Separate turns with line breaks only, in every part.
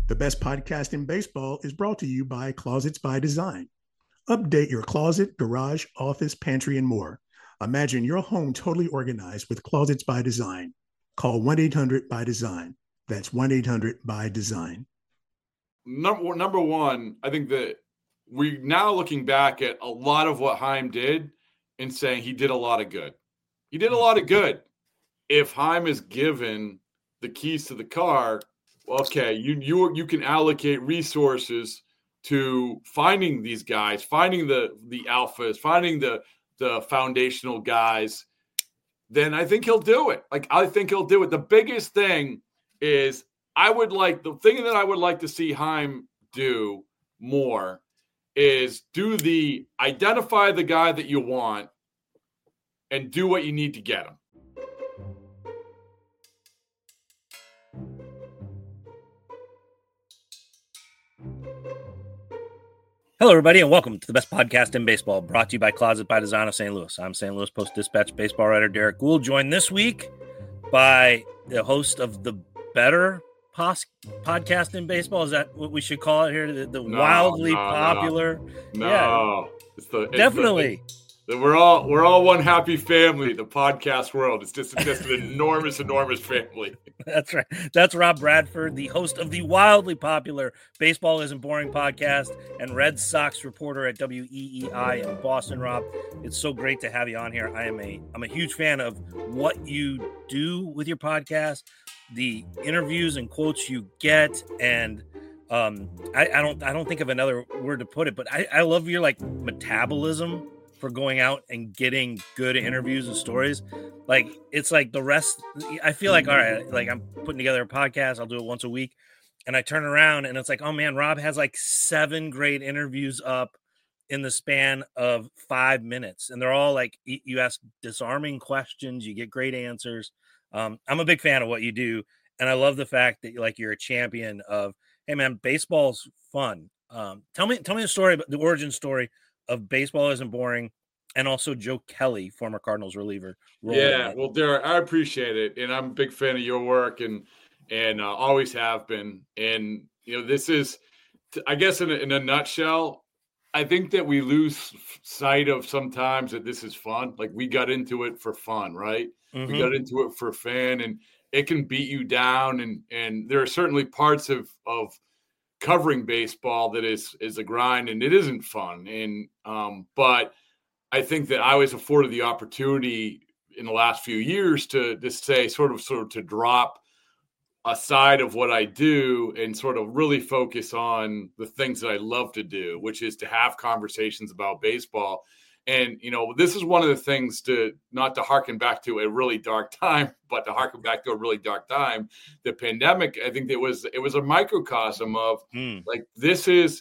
The best podcast in baseball is brought to you by Closets by Design. Update your closet, garage, office, pantry, and more. Imagine your home totally organized with Closets by Design. Call 1-800-BY-DESIGN. That's 1-800-BY-DESIGN.
Number one, I think that we're now looking back at a lot of what Chaim did and saying he did a lot of good. He did a lot of good. If Chaim is given the keys to the car, okay, you can allocate resources to finding these guys, finding the alphas, finding the foundational guys, then I think he'll do it. I think he'll do it. The biggest thing is the thing that I would like to see Chaim do more is identify the guy that you want and do what you need to get him.
Hello, everybody, and welcome to the best podcast in baseball, brought to you by Closet by Design of St. Louis. I'm St. Louis Post-Dispatch baseball writer Derek Gould, joined this week by the host of the better podcast in baseball. Is that what we should call it here? The wildly popular?
No.
Yeah. Definitely.
We're all one happy family, the podcast world. It's just an enormous family.
That's right. That's Rob Bradford, the host of the wildly popular Baseball Isn't Boring podcast and Red Sox reporter at WEEI in Boston. Rob, it's so great to have you on here. I'm a huge fan of what you do with your podcast, the interviews and quotes you get, and I don't think of another word to put it, but I love your metabolism for going out and getting good interviews and stories. It's like the rest. I feel like, all right, I'm putting together a podcast. I'll do it once a week. And I turn around and it's like, oh man, Rob has 7 great interviews up in the span of 5 minutes. And they're all you ask disarming questions, you get great answers. I'm a big fan of what you do. And I love the fact that you're a champion of, hey man, baseball's fun. Tell me the story, the origin story of Baseball Isn't Boring, and also Joe Kelly, former Cardinals reliever.
Yeah, well, Derek, I appreciate it, and I'm a big fan of your work, and always have been. And this is, I guess, in a nutshell, I think that we lose sight of sometimes that this is fun. We got into it for fun, right? Mm-hmm. We got into it for fun, and it can beat you down, and there are certainly parts of covering baseball that is a grind, and it isn't fun. And but I think that I was afforded the opportunity in the last few years to say sort of to drop aside of what I do and sort of really focus on the things that I love to do, which is to have conversations about baseball. And, this is one of the things not to harken back to a really dark time, but to harken back to a really dark time. The pandemic, I think it was a microcosm of this is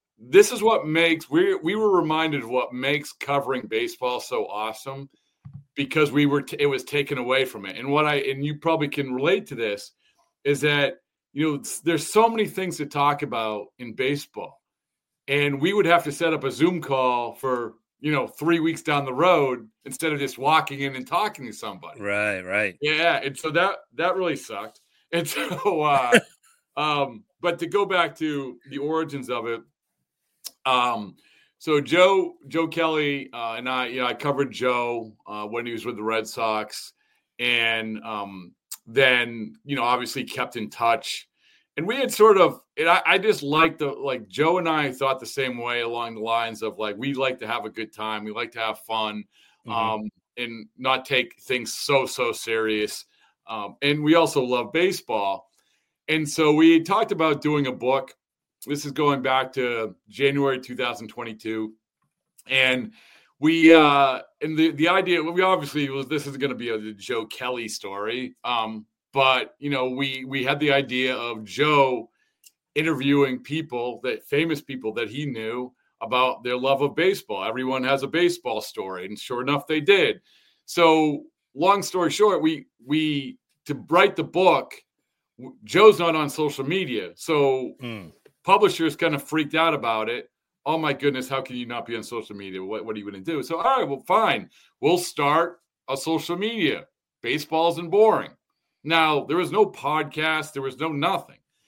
what makes, we were reminded of what makes covering baseball so awesome, because it was taken away from it. And you probably can relate to this, is that, there's so many things to talk about in baseball, and we would have to set up a Zoom call for 3 weeks down the road instead of just walking in and talking to somebody.
Right.
Yeah. And so that really sucked. And so, but to go back to the origins of it. So Joe Kelly and I covered Joe when he was with the Red Sox, and then, obviously kept in touch. And we had sort of, and I just liked Joe and I thought the same way along the lines of we like to have a good time. We like to have fun, and not take things so serious. And we also love baseball. And so we talked about doing a book. This is going back to January 2022. And we, and the idea, we obviously this is going to be a Joe Kelly story. But, we had the idea of Joe interviewing famous people that he knew about their love of baseball. Everyone has a baseball story, and sure enough, they did. So long story short, we to write the book, Joe's not on social media. So publishers kind of freaked out about it. Oh my goodness, how can you not be on social media? What are you going to do? So, all right, well, fine. We'll start a social media. Baseball Isn't Boring. Now, there was no podcast. There was no nothing.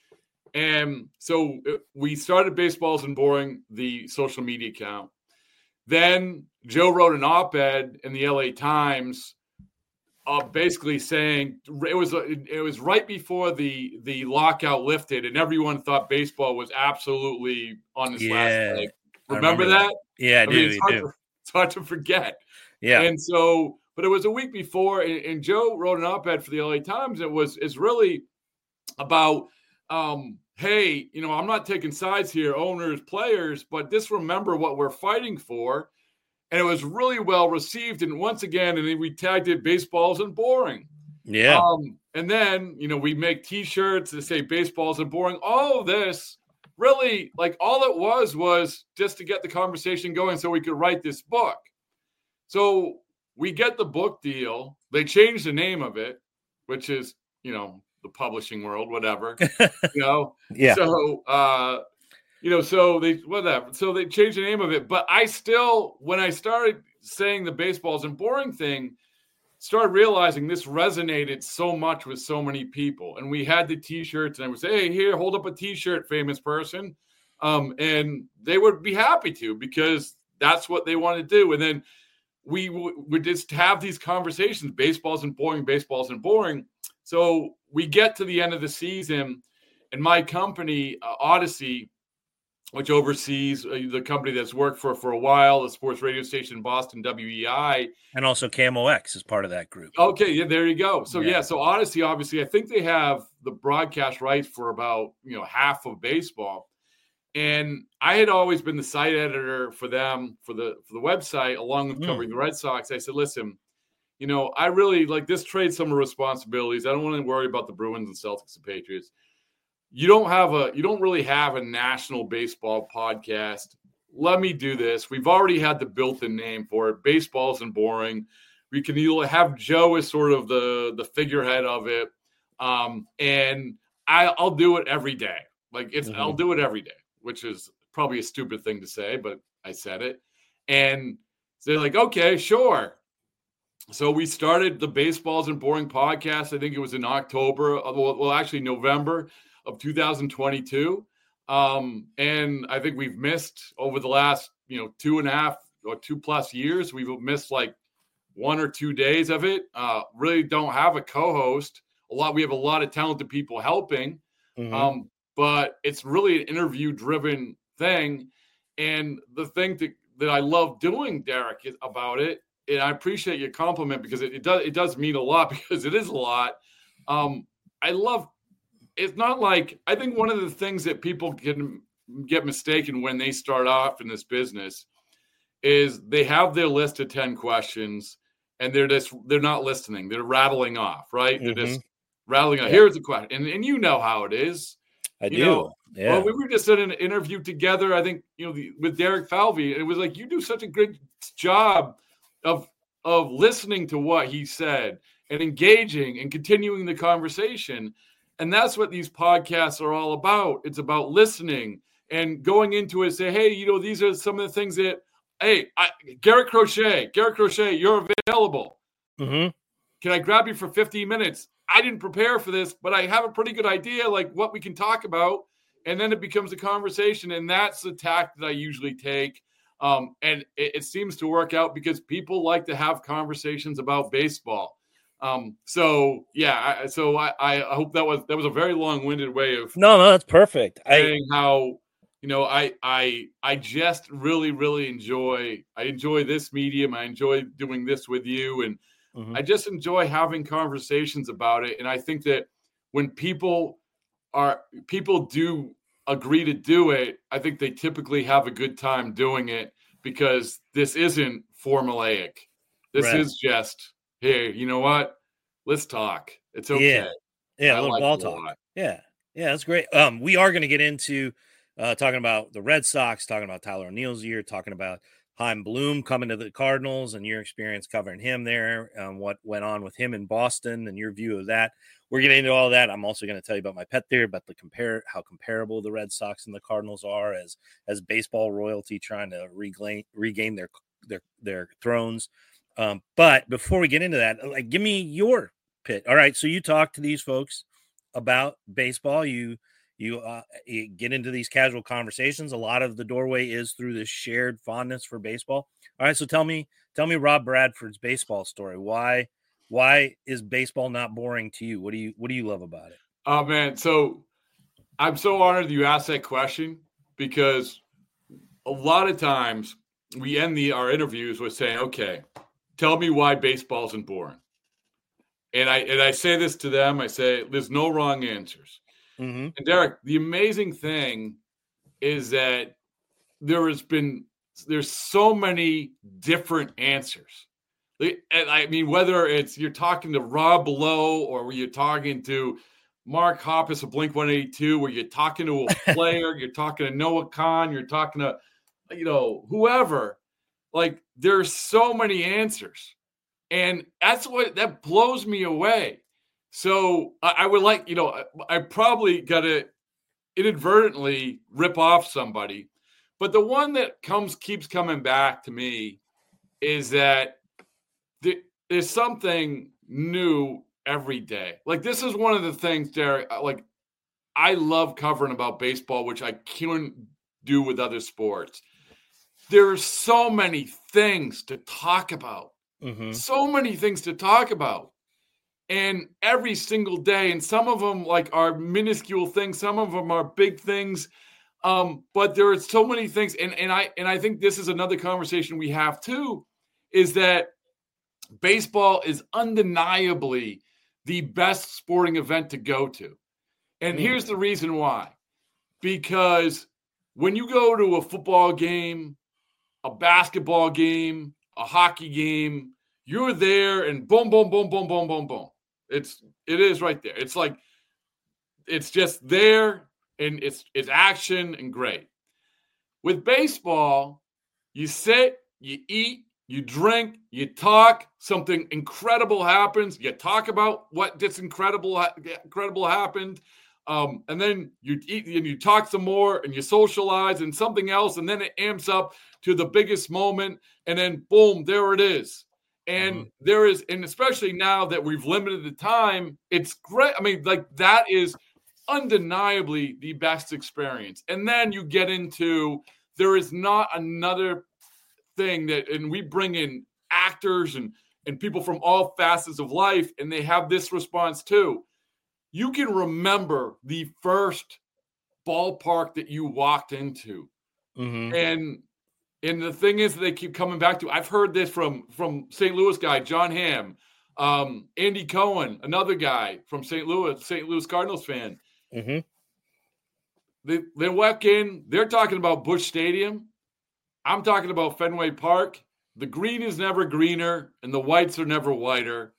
And so we started Baseballs and Boring, the social media account. Then Joe wrote an op-ed in the LA Times, basically saying it was right before the lockout lifted, and everyone thought baseball was absolutely on its last leg. Remember that?
Yeah, I do.
It's hard to forget.
Yeah,
and so, but it was a week before, and Joe wrote an op-ed for the LA Times. It's really about, hey, I'm not taking sides here, owners, players, but just remember what we're fighting for. And it was really well received. And once again, we tagged it Baseballs and Boring.
Yeah.
And then, we make T-shirts that say Baseballs and Boring. All of this really, like, all it was just to get the conversation going so we could write this book. So we get the book deal. They changed the name of it, which is, the publishing world, whatever,
Yeah.
So, So they changed the name of it. But I still, when I started saying the Baseballs and Boring thing, started realizing this resonated so much with so many people. And we had the T-shirts, and I would say, hey, here, hold up a T-shirt, famous person. And they would be happy to, because that's what they want to do. And then we would just have these conversations, Baseballs and Boring, Baseballs and Boring. So we get to the end of the season, and my company, Odyssey, which oversees the company that's worked for a while, the sports radio station in Boston, WEI.
And also KMOX is part of that group.
Okay, yeah, there you go. So, so Odyssey, obviously, I think they have the broadcast rights for about, half of baseball. And I had always been the site editor for them, for the website, along with covering the Red Sox. I said, listen, I really like this trade some responsibilities. I don't want to worry about the Bruins and Celtics and Patriots. You don't really have a national baseball podcast. Let me do this. We've already had the built-in name for it, Baseballs and Boring. We can either have Joe as sort of the figurehead of it, and I'll do it every day. I'll do it every day, which is probably a stupid thing to say, but I said it. And they're like, okay, sure. So we started the Baseballs and Boring podcast. I think it was in October. Well, actually November of 2022. And I think we've missed over the last, 2.5 or 2+ years, we've missed like 1 or 2 days of it. Really don't have a co-host. We have a lot of talented people helping. But it's really an interview-driven thing. And the thing that I love doing, Derek, about it, and I appreciate your compliment, because it does mean a lot, because it is a lot. It's not like, I think one of the things that people can get mistaken when they start off in this business is they have their list of 10 questions and they're not listening. They're rattling off, right? They're just rattling off. Yeah. Here's the question. And you know how it is.
I do. Yeah.
Well, we were just in an interview together, I think, with Derek Falvey. And it was like, you do such a good job of listening to what he said and engaging and continuing the conversation. And that's what these podcasts are all about. It's about listening and going into it, say, hey, these are some of the things that, hey, Garrett Crochet, you're available. Can I grab you for 15 minutes? I didn't prepare for this, but I have a pretty good idea, like what we can talk about. And then it becomes a conversation. And that's the tack that I usually take. And it seems to work out, because people like to have conversations about baseball. So I hope that was a very long-winded way of
no, that's perfect.
Saying how, I just really, really enjoy this medium. I enjoy doing this with you, and I just enjoy having conversations about it. And I think that when people do agree to do it, I think they typically have a good time doing it, because this isn't formulaic. This is just, hey, you know what? Let's talk. It's okay.
Yeah, a little ball talk. Yeah, that's great. We are going to get into talking about the Red Sox, talking about Tyler O'Neill's year, talking about Chaim Bloom coming to the Cardinals and your experience covering him there, what went on with him in Boston and your view of that. We're getting into all of that. I'm also going to tell you about my pet theory about how comparable the Red Sox and the Cardinals are as baseball royalty trying to regain their thrones. But before we get into that, give me your pit. All right. So you talk to these folks about baseball. You you get into these casual conversations. A lot of the doorway is through this shared fondness for baseball. All right, so tell me Rob Bradford's baseball story. Why is baseball not boring to you? What do you love about it?
Oh man, so I'm so honored you asked that question, because a lot of times we end our interviews with saying, okay, tell me why baseball isn't boring. And I say this to them. I say, there's no wrong answers.
Mm-hmm.
And Derek, the amazing thing is that there's so many different answers. And I mean, whether it's you're talking to Rob Lowe, or you're talking to Mark Hoppus of Blink-182, where you're talking to a player, you're talking to Noah Khan, you're talking to, whoever, like, there's so many answers. And that blows me away. So I would like, I probably got to inadvertently rip off somebody, but the one that keeps coming back to me is that there's something new every day. Like, this is one of the things, Derek, like, I love covering about baseball, which I couldn't do with other sports. There's so many things to talk about.
Mm-hmm.
So many things to talk about. And every single day, and some of them like are minuscule things, some of them are big things. But there are so many things. And I think this is another conversation we have too, is that baseball is undeniably the best sporting event to go to. And here's the reason why. Because when you go to a football game, a basketball game, a hockey game, you're there and boom, boom, boom, boom, boom, boom, boom. It is right there. It's like, it's just there, and it's action and great. With baseball, you sit, you eat, you drink, you talk, something incredible happens. You talk about what this incredible happened. And then you eat and you talk some more and you socialize and something else. And then it amps up to the biggest moment. And then boom, there it is. And there is, and especially now that we've limited the time, it's great. I mean, like, that is undeniably the best experience. And then you get into, there is not another thing that, and we bring in actors and people from all facets of life, and they have this response too. You can remember the first ballpark that you walked into.
Mm-hmm.
And the thing is, they keep coming back to, I've heard this from St. Louis guy, John Hamm, Andy Cohen, another guy from St. Louis Cardinals fan.
Mm-hmm.
They walk in, they're talking about Busch Stadium. I'm talking about Fenway Park. The green is never greener and the whites are never whiter.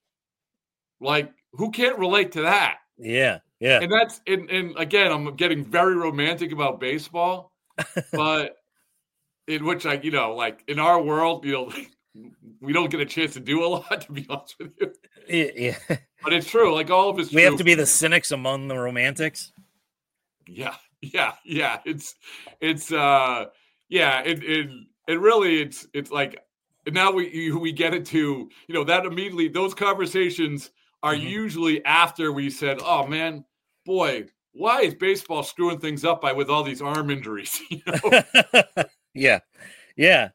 Like, who can't relate to that?
Yeah. Yeah.
And that's, and again, I'm getting very romantic about baseball, but in which like in our world, we don't get a chance to do a lot, to be honest with you.
Yeah.
But it's true. Like, all of it's true.
We have to be the cynics among the romantics.
Yeah. It really, it's like, now we get into, that immediately, those conversations are usually after we said, oh man, boy, why is baseball screwing things up with all these arm injuries?
Yeah. Yeah.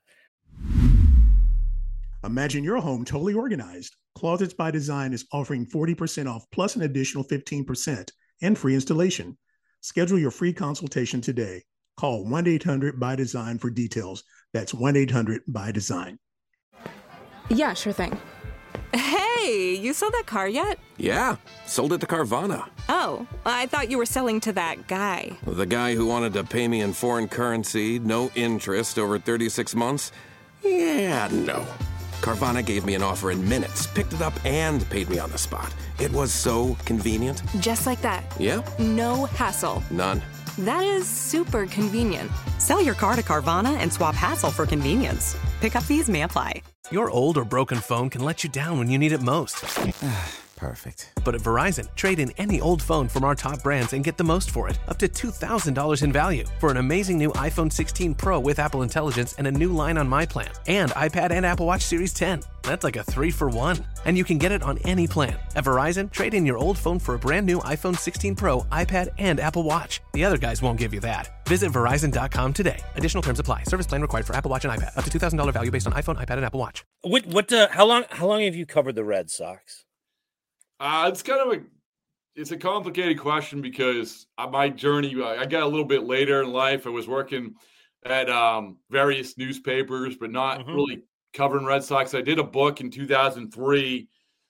Imagine your home totally organized. Closets by Design is offering 40% off plus an additional 15% and free installation. Schedule your free consultation today. Call 1-800-BY-DESIGN for details. That's 1-800-BY-DESIGN.
Yeah, sure thing. Hey, you sold that car yet?
Yeah, sold it to Carvana.
Oh, I thought you were selling to that guy.
The guy who wanted to pay me in foreign currency, no interest, over 36 months? Yeah, no. Carvana gave me an offer in minutes, picked it up, and paid me on the spot. It was so convenient.
Just like that.
Yeah.
No hassle.
None.
That is super convenient.
Sell your car to Carvana and swap hassle for convenience. Pickup fees may apply.
Your old or broken phone can let you down when you need it most.
Perfect.
But at Verizon, trade in any old phone from our top brands and get the most for it, up to $2,000 in value. For an amazing new iPhone 16 Pro with Apple Intelligence and a new line on My Plan, and iPad and Apple Watch Series 10. That's like a 3-for-1. And you can get it on any plan. At Verizon, trade in your old phone for a brand new iPhone 16 Pro, iPad, and Apple Watch. The other guys won't give you that. Visit Verizon.com today. Additional terms apply. Service plan required for Apple Watch and iPad. Up to $2,000 value based on iPhone, iPad, and Apple Watch.
How long have you covered the Red Sox?
It's kind of it's a complicated question because my journey, I got a little bit later in life. I was working at various newspapers, but not really covering Red Sox. I did a book in 2003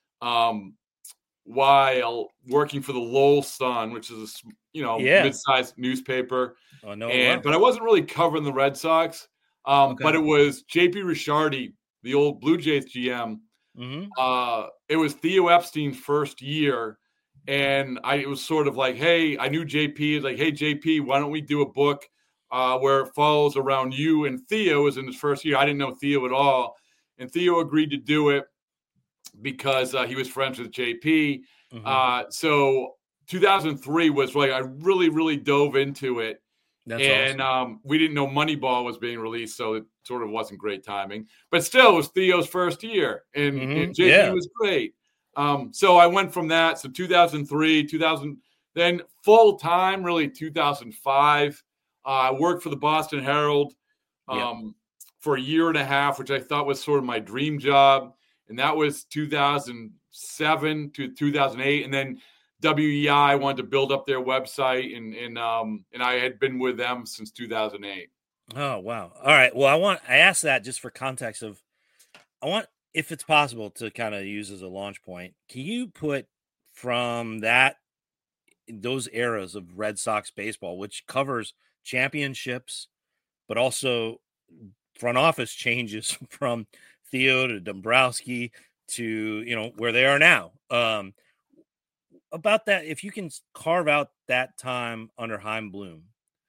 while working for the Lowell Sun, which is mid-sized newspaper.
Oh, no,
but I wasn't really covering the Red Sox. But it was J.P. Ricciardi, the old Blue Jays GM. It was Theo Epstein's first year, and it was sort of like, hey, I knew JP. Like, hey, JP, why don't we do a book where it follows around you? And Theo was in his first year. I didn't know Theo at all, and Theo agreed to do it because he was friends with JP. So 2003 was like I really, really dove into it. That's awesome. We didn't know Moneyball was being released, so it sort of wasn't great timing. But still, it was Theo's first year, and JP was great. So I went from that. So 2003, then full time, really 2005. I worked for the Boston Herald for a year and a half, which I thought was sort of my dream job, and that was 2007 to 2008, and then WEI wanted to build up their website, and I had been with them since 2008.
Oh, wow. All right. Well, I asked that just for context of, if it's possible to kind of use as a launch point, can you put from those eras of Red Sox baseball, which covers championships, but also front office changes from Theo to Dombrowski to, where they are now, about that, if you can carve out that time under Chaim Bloom,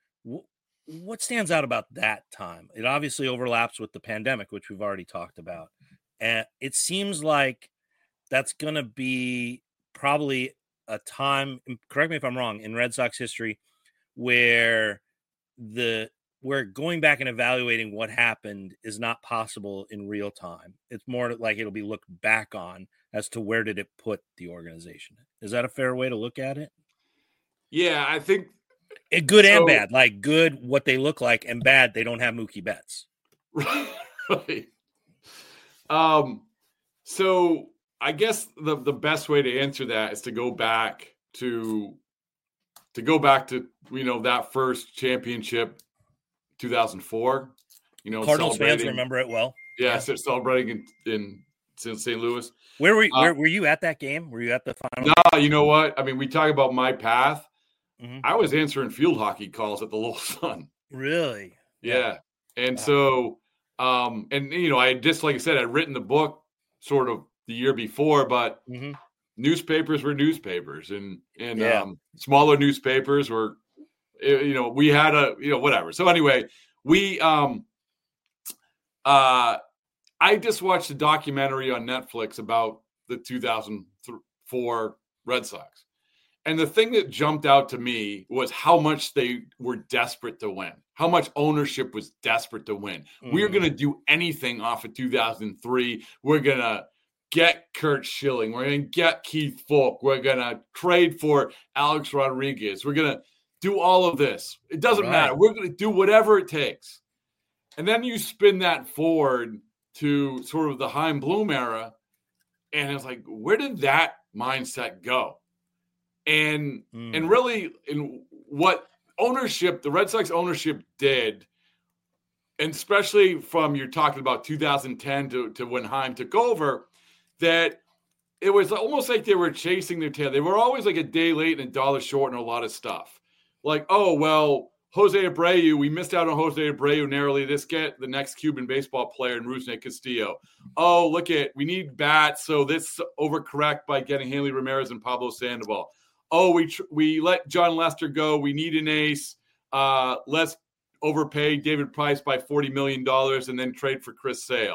what stands out about that time? It obviously overlaps with the pandemic, which we've already talked about. And it seems like that's going to be probably a time, correct me if I'm wrong, in Red Sox history where going back and evaluating what happened is not possible in real time. It's more like it'll be looked back on as to where did it put the organization. Is that a fair way to look at it?
Yeah, I think
good and bad. Like good, what they look like, and bad, they don't have Mookie Betts.
Right. So I guess the best way to answer that is to go back to that first championship, 2004.
Cardinals fans remember it well.
Yeah. Celebrating in St. Louis.
Where were you at that game? Were you at the final?
No, you know what? I mean, we talk about my path. I was answering field hockey calls at the Lowell Sun.
Really?
Yeah. And so, I just, like I said, I'd written the book sort of the year before, but newspapers were newspapers, and smaller newspapers were, we had whatever. So anyway, I just watched a documentary on Netflix about the 2004 Red Sox. And the thing that jumped out to me was how much they were desperate to win, how much ownership was desperate to win. We're going to do anything off of 2003. We're going to get Curt Schilling. We're going to get Keith Foulke. We're going to trade for Alex Rodriguez. We're going to do all of this. It doesn't matter. We're going to do whatever it takes. And then you spin that forward to sort of the Chaim Bloom era, and it's like, where did that mindset go? And really, in what ownership, the Red Sox ownership did, and especially from you're talking about 2010 to when Chaim took over, that it was almost like they were chasing their tail. They were always like a day late and a dollar short in a lot of stuff. Like, oh, well, Jose Abreu, we missed out on Jose Abreu narrowly. Let's get the next Cuban baseball player in Rusney Castillo. Oh, we need bats, so let's overcorrect by getting Hanley Ramirez and Pablo Sandoval. Oh, we let John Lester go. We need an ace. Let's overpay David Price by $40 million and then trade for Chris Sale.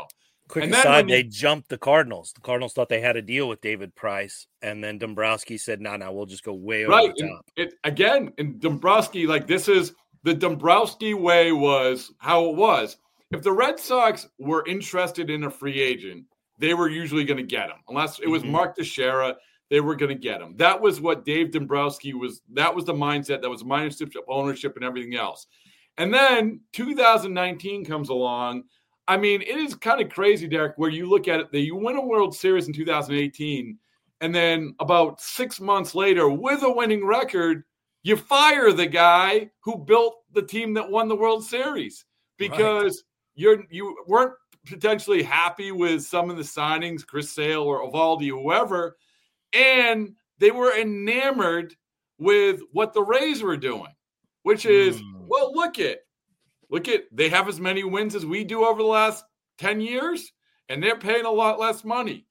Quick
And then
aside, they jumped the Cardinals. The Cardinals thought they had a deal with David Price, and then Dombrowski said, no, we'll just go way over the top.
And Dombrowski, like, this is the Dombrowski way was how it was. If the Red Sox were interested in a free agent, they were usually going to get him. Unless it was Mark Teixeira, they were going to get him. That was what Dave Dombrowski was. That was the mindset. That was mindset, ownership, and everything else. And then 2019 comes along. I mean, it is kind of crazy, Derek, where you look at it, that you win a World Series in 2018, and then about 6 months later, with a winning record, you fire the guy who built the team that won the World Series because you weren't potentially happy with some of the signings, Chris Sale or Eovaldi, whoever, and they were enamored with what the Rays were doing, which is, well, look at, they have as many wins as we do over the last 10 years, and they're paying a lot less money.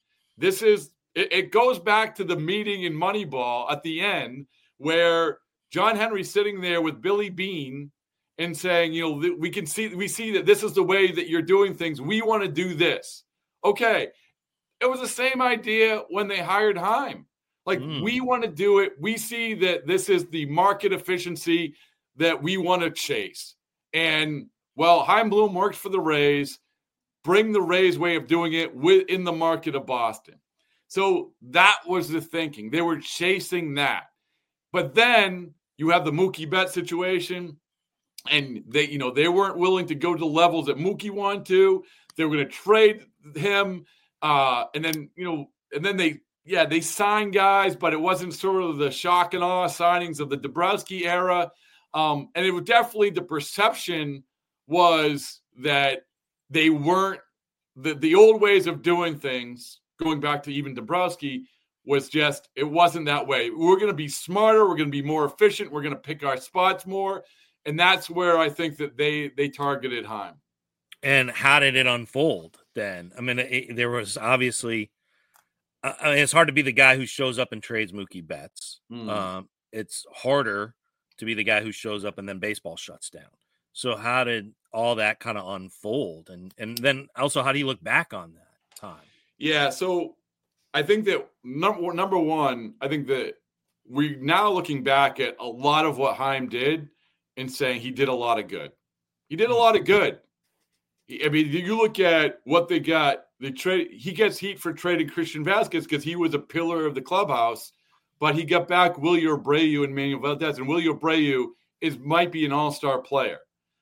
It goes back to the meeting in Moneyball at the end where John Henry's sitting there with Billy Beane and saying, we see that this is the way that you're doing things. We want to do this. Okay. It was the same idea when they hired Heim. We want to do it. We see that this is the market efficiency that we want to chase. And, well, Chaim Bloom works for the Rays. Bring the Rays way of doing it in the market of Boston. So that was the thinking. They were chasing that. But then you have the Mookie Betts situation, and they weren't willing to go to the levels that Mookie wanted to. They were going to trade him, and then they signed guys, but it wasn't sort of the shock and awe signings of the Dombrowski era. And it was definitely, the perception was that they weren't the old ways of doing things, going back to even Dombrowski, was just, it wasn't that way. We're going to be smarter. We're going to be more efficient. We're going to pick our spots more. And that's where I think that they targeted Heim.
And how did it unfold then? I mean, there was obviously, it's hard to be the guy who shows up and trades Mookie Betts. It's harder to be the guy who shows up and then baseball shuts down. So how did all that kind of unfold? And then also, how do you look back on that time?
Yeah, so I think that number one, I think that we're now looking back at a lot of what Heim did and saying he did a lot of good. He did a lot of good. I mean, you look at what they got. He gets heat for trading Christian Vasquez because he was a pillar of the clubhouse, but he got back Wilyer Abreu and Manuel Valdez, and Wilyer Abreu might be an all-star player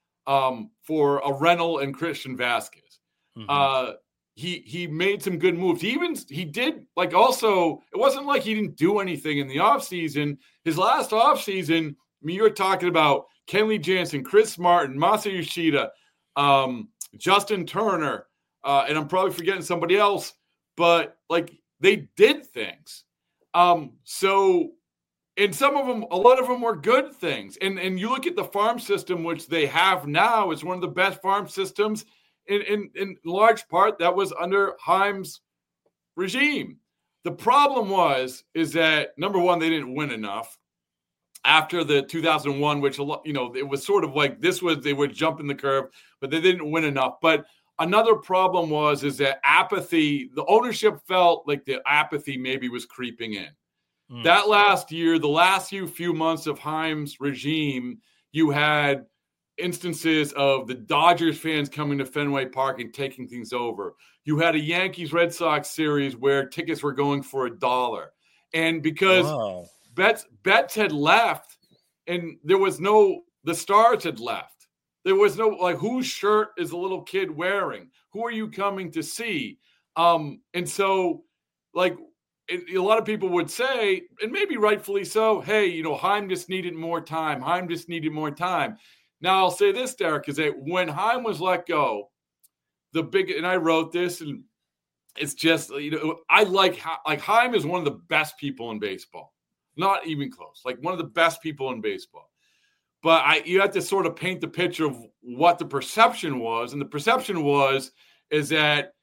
for a rental and Christian Vasquez. He made some good moves. He did, like, also, it wasn't like he didn't do anything in the offseason. His last offseason, I mean, you're talking about Kenley Jansen, Chris Martin, Masa Yoshida, Justin Turner, and I'm probably forgetting somebody else, but, like, they did things. So, and some of them, a lot of them were good things. And you look at the farm system, which they have now, it's one of the best farm systems. In large part, that was under Heim's regime. The problem is that, number one, they didn't win enough after the 2001, which, it was sort of like they were jumping the curve, but they didn't win enough. But another problem is that apathy, the ownership felt like the apathy maybe was creeping in. That last year, the last few months of Heim's regime, you had instances of the Dodgers fans coming to Fenway Park and taking things over. You had a Yankees-Red Sox series where tickets were going for $1. And because Betts had left and the stars had left. There was no, like, whose shirt is the little kid wearing? Who are you coming to see? And so, like, a lot of people would say, and maybe rightfully so, hey, Heim just needed more time. Now, I'll say this, Derek, is that when Heim was let go, and I wrote this, and it's just, I like Heim is one of the best people in baseball. Not even close. Like, one of the best people in baseball. But you have to sort of paint the picture of what the perception was. And the perception is that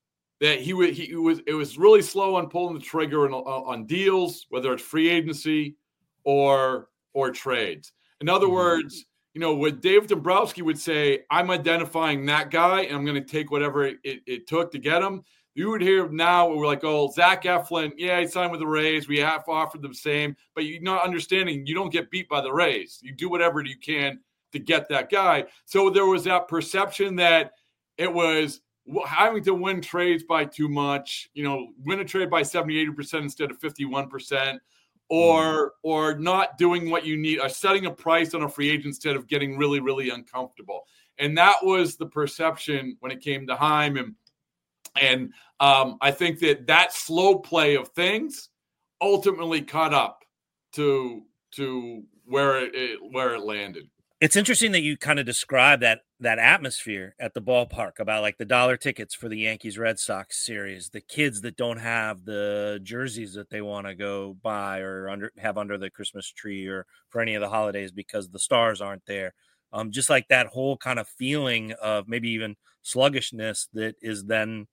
it was really slow on pulling the trigger on deals, whether it's free agency or trades. In other words, what Dave Dombrowski would say, I'm identifying that guy and I'm going to take whatever it took to get him. You would hear now we're like, oh, Zach Eflin, yeah, he signed with the Rays. We have offered the same, but you're not understanding you don't get beat by the Rays. You do whatever you can to get that guy. So there was that perception that it was having to win trades by too much, win a trade by 70, 80% instead of 51%, or not doing what you need, or setting a price on a free agent instead of getting really, really uncomfortable. And that was the perception when it came to Heim. And I think that slow play of things ultimately caught up to where it landed.
It's interesting that you kind of describe that atmosphere at the ballpark about like the dollar tickets for the Yankees Red Sox series, the kids that don't have the jerseys that they want to go buy or have under the Christmas tree or for any of the holidays because the stars aren't there. Just like that whole kind of feeling of maybe even sluggishness that is then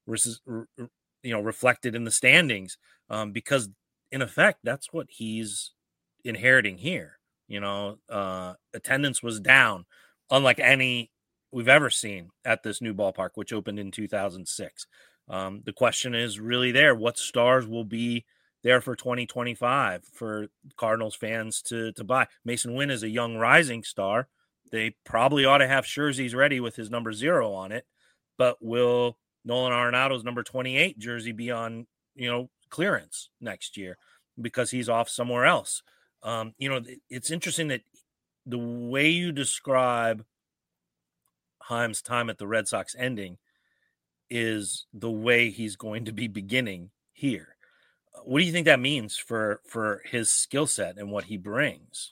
reflected in the standings, because in effect that's what he's inheriting here. Attendance was down, unlike any we've ever seen at this new ballpark, which opened in 2006. The question is really there: what stars will be there for 2025 for Cardinals fans to buy? Mason Wynn is a young rising star. They probably ought to have jerseys ready with his number 0 on it, but will Nolan Arenado's number 28 jersey be on, clearance next year because he's off somewhere else? It's interesting that the way you describe Heim's time at the Red Sox ending is the way he's going to be beginning here. What do you think that means for his skill set and what he brings?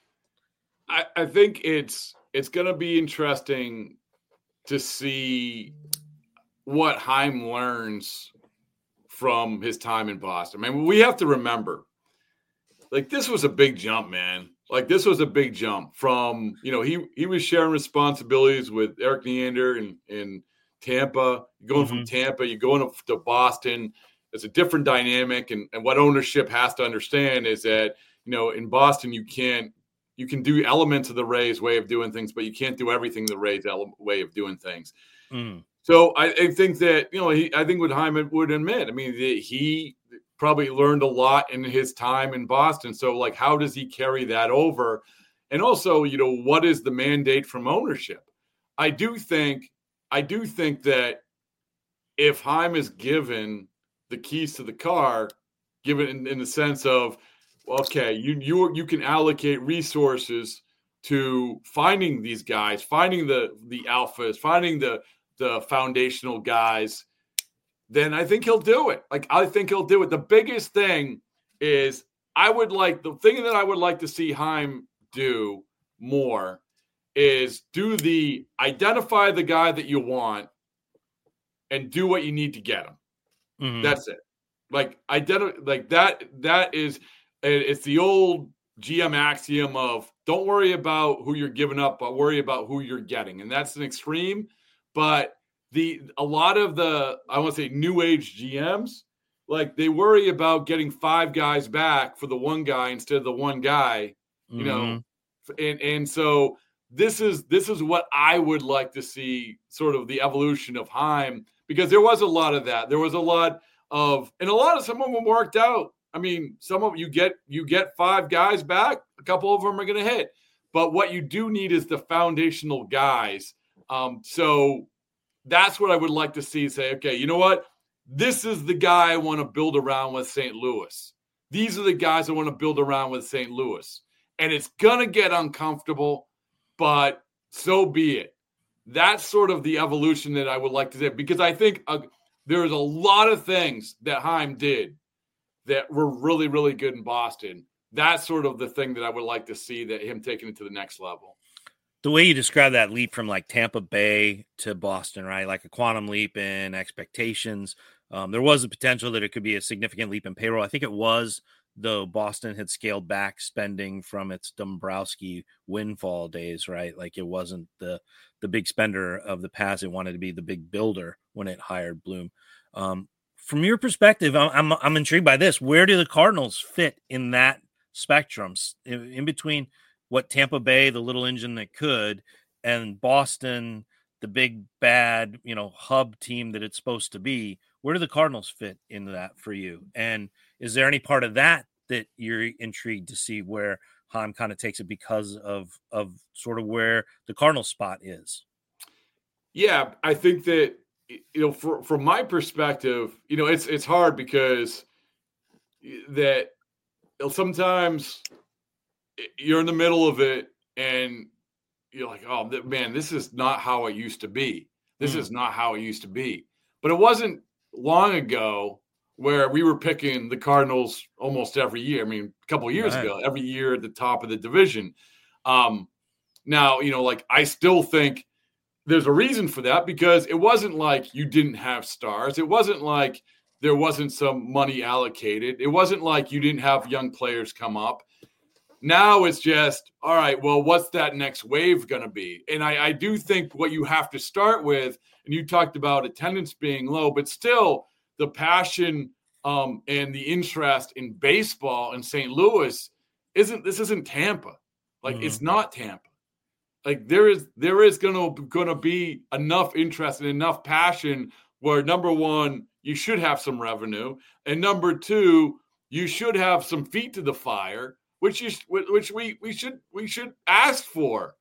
I think it's going to be interesting to see what Heim learns from his time in Boston. I mean, we have to remember, like, this was a big jump, man. Like, this was a big jump from, he was sharing responsibilities with Eric Neander in Tampa. You're going from Tampa, you're going to Boston. It's a different dynamic. And what ownership has to understand is that, in Boston, you can do elements of the Rays way of doing things, but you can't do everything the Rays way of doing things. So I think that, I think what Heim would admit, I mean, he probably learned a lot in his time in Boston. So, like, how does he carry that over? And also, what is the mandate from ownership? I do think that if Heim is given the keys to the car, given in the sense of, okay, you can allocate resources to finding these guys, finding the alphas, finding the foundational guys, then I think he'll do it. Like, I think he'll do it. The biggest thing is the thing that I would like to see Heim do more is identify the guy that you want and do what you need to get him. That's it. Like, that is, it's the old GM axiom of don't worry about who you're giving up, but worry about who you're getting. And that's an extreme, but a lot of the, I want to say, new age GMs, like, they worry about getting 5 guys back for the one guy instead of the one guy, and so this is what I would like to see, sort of the evolution of Heim, because there was a lot of that. There was a lot of, and some of them worked out. I mean, some of you get 5 guys back, a couple of them are going to hit, but what you do need is the foundational guys. So that's what I would like to see. Say, okay, you know what? This is the guy I want to build around with St. Louis. These are the guys I want to build around with St. Louis. And it's going to get uncomfortable, but so be it. That's sort of the evolution that I would like to see, because I think there's a lot of things that Heim did that were really, really good in Boston. That's sort of the thing that I would like to see, that him taking it to the next level.
The way you describe that leap from like Tampa Bay to Boston, right? Like a quantum leap in expectations. There was a potential that it could be a significant leap in payroll. I think it was, though Boston had scaled back spending from its Dombrowski windfall days, right? Like, it wasn't the big spender of the past. It wanted to be the big builder when it hired Bloom. From your perspective, I'm intrigued by this. Where do the Cardinals fit in that spectrum, in between what Tampa Bay, the little engine that could, and Boston, the big bad, hub team that it's supposed to be. Where do the Cardinals fit into that for you? And is there any part of that you're intrigued to see where Heim kind of takes it because of sort of where the Cardinals spot is?
Yeah, I think that, from my perspective, it's hard because that sometimes you're in the middle of it and you're like, oh man, this is not how it used to be. This is not how it used to be. But it wasn't long ago where we were picking the Cardinals almost every year. I mean, a couple of years ago, every year at the top of the division. Now, I still think there's a reason for that, because it wasn't like you didn't have stars. It wasn't like there wasn't some money allocated. It wasn't like you didn't have young players come up. Now it's just, all right, well, what's that next wave going to be? And I do think what you have to start with, and you talked about attendance being low, but still the passion and the interest in baseball in St. Louis isn't Tampa. Like, it's not Tampa. Like, there is going to be enough interest and enough passion where, number one, you should have some revenue, and number two, you should have some feet to the fire, which we should ask for.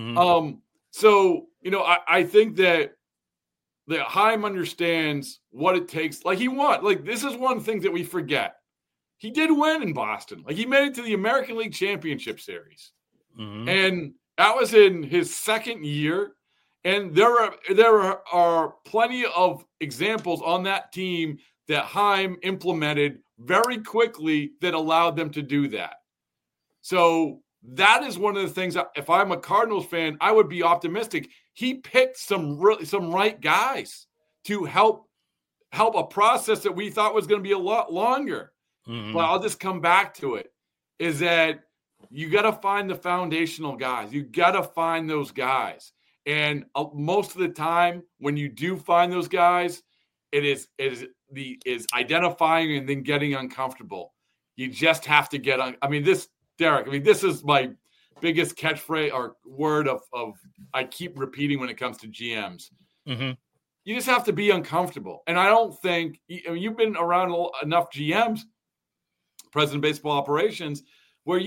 So I think that Heim understands what it takes. Like, this is one thing that we forget. He did win in Boston. Like, he made it to the American League Championship Series, and that was in his second year. And there are plenty of examples on that team that Heim implemented very quickly that allowed them to do that. So that is one of the things, if I'm a Cardinals fan, I would be optimistic. He picked some right guys to help a process that we thought was going to be a lot longer. But I'll just come back to it, is that you got to find the foundational guys. You got to find those guys. And most of the time when you do find those guys, it is identifying and then getting uncomfortable. You just have to get on. Derek, this is my biggest catchphrase or word of I keep repeating when it comes to GMs. You just have to be uncomfortable. And I don't think you've been around enough GMs, president of baseball operations, where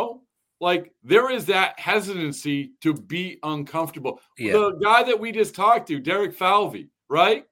there is that hesitancy to be uncomfortable. Yeah. The guy that we just talked to, Derek Falvey, right?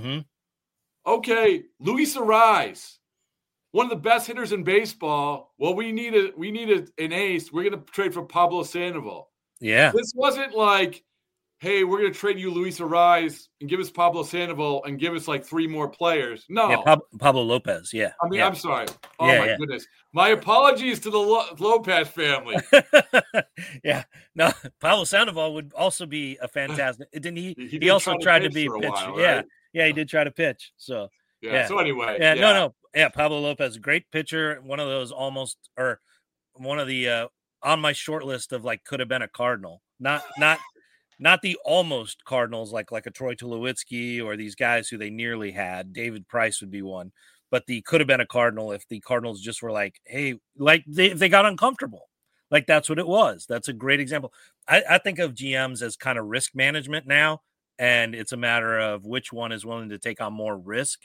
Okay, Luis Arraez, one of the best hitters in baseball. Well, we need an ace. We're going to trade for Pablo Sandoval.
Yeah.
This wasn't like, hey, we're going to trade you Luis Arraez and give us Pablo Sandoval and give us like three more players. No.
Yeah, Pablo Lopez, yeah.
I'm sorry. Oh, my goodness. My apologies to the Lopez family.
Yeah. No, Pablo Sandoval would also be a fantastic. Didn't he? He also tried to be a pitcher.
While,
yeah.
Right?
Yeah, he did try to pitch. So,
yeah. So anyway.
Yeah, no. Yeah, Pablo Lopez, great pitcher. One of those one of the on my short list of like could have been a Cardinal. Not the almost Cardinals like a Troy Tulowitzki or these guys who they nearly had. David Price would be one. But the could have been a Cardinal if the Cardinals just were like, hey, like they got uncomfortable. Like that's what it was. That's a great example. I think of GMs as kind of risk management now, and it's a matter of which one is willing to take on more risk.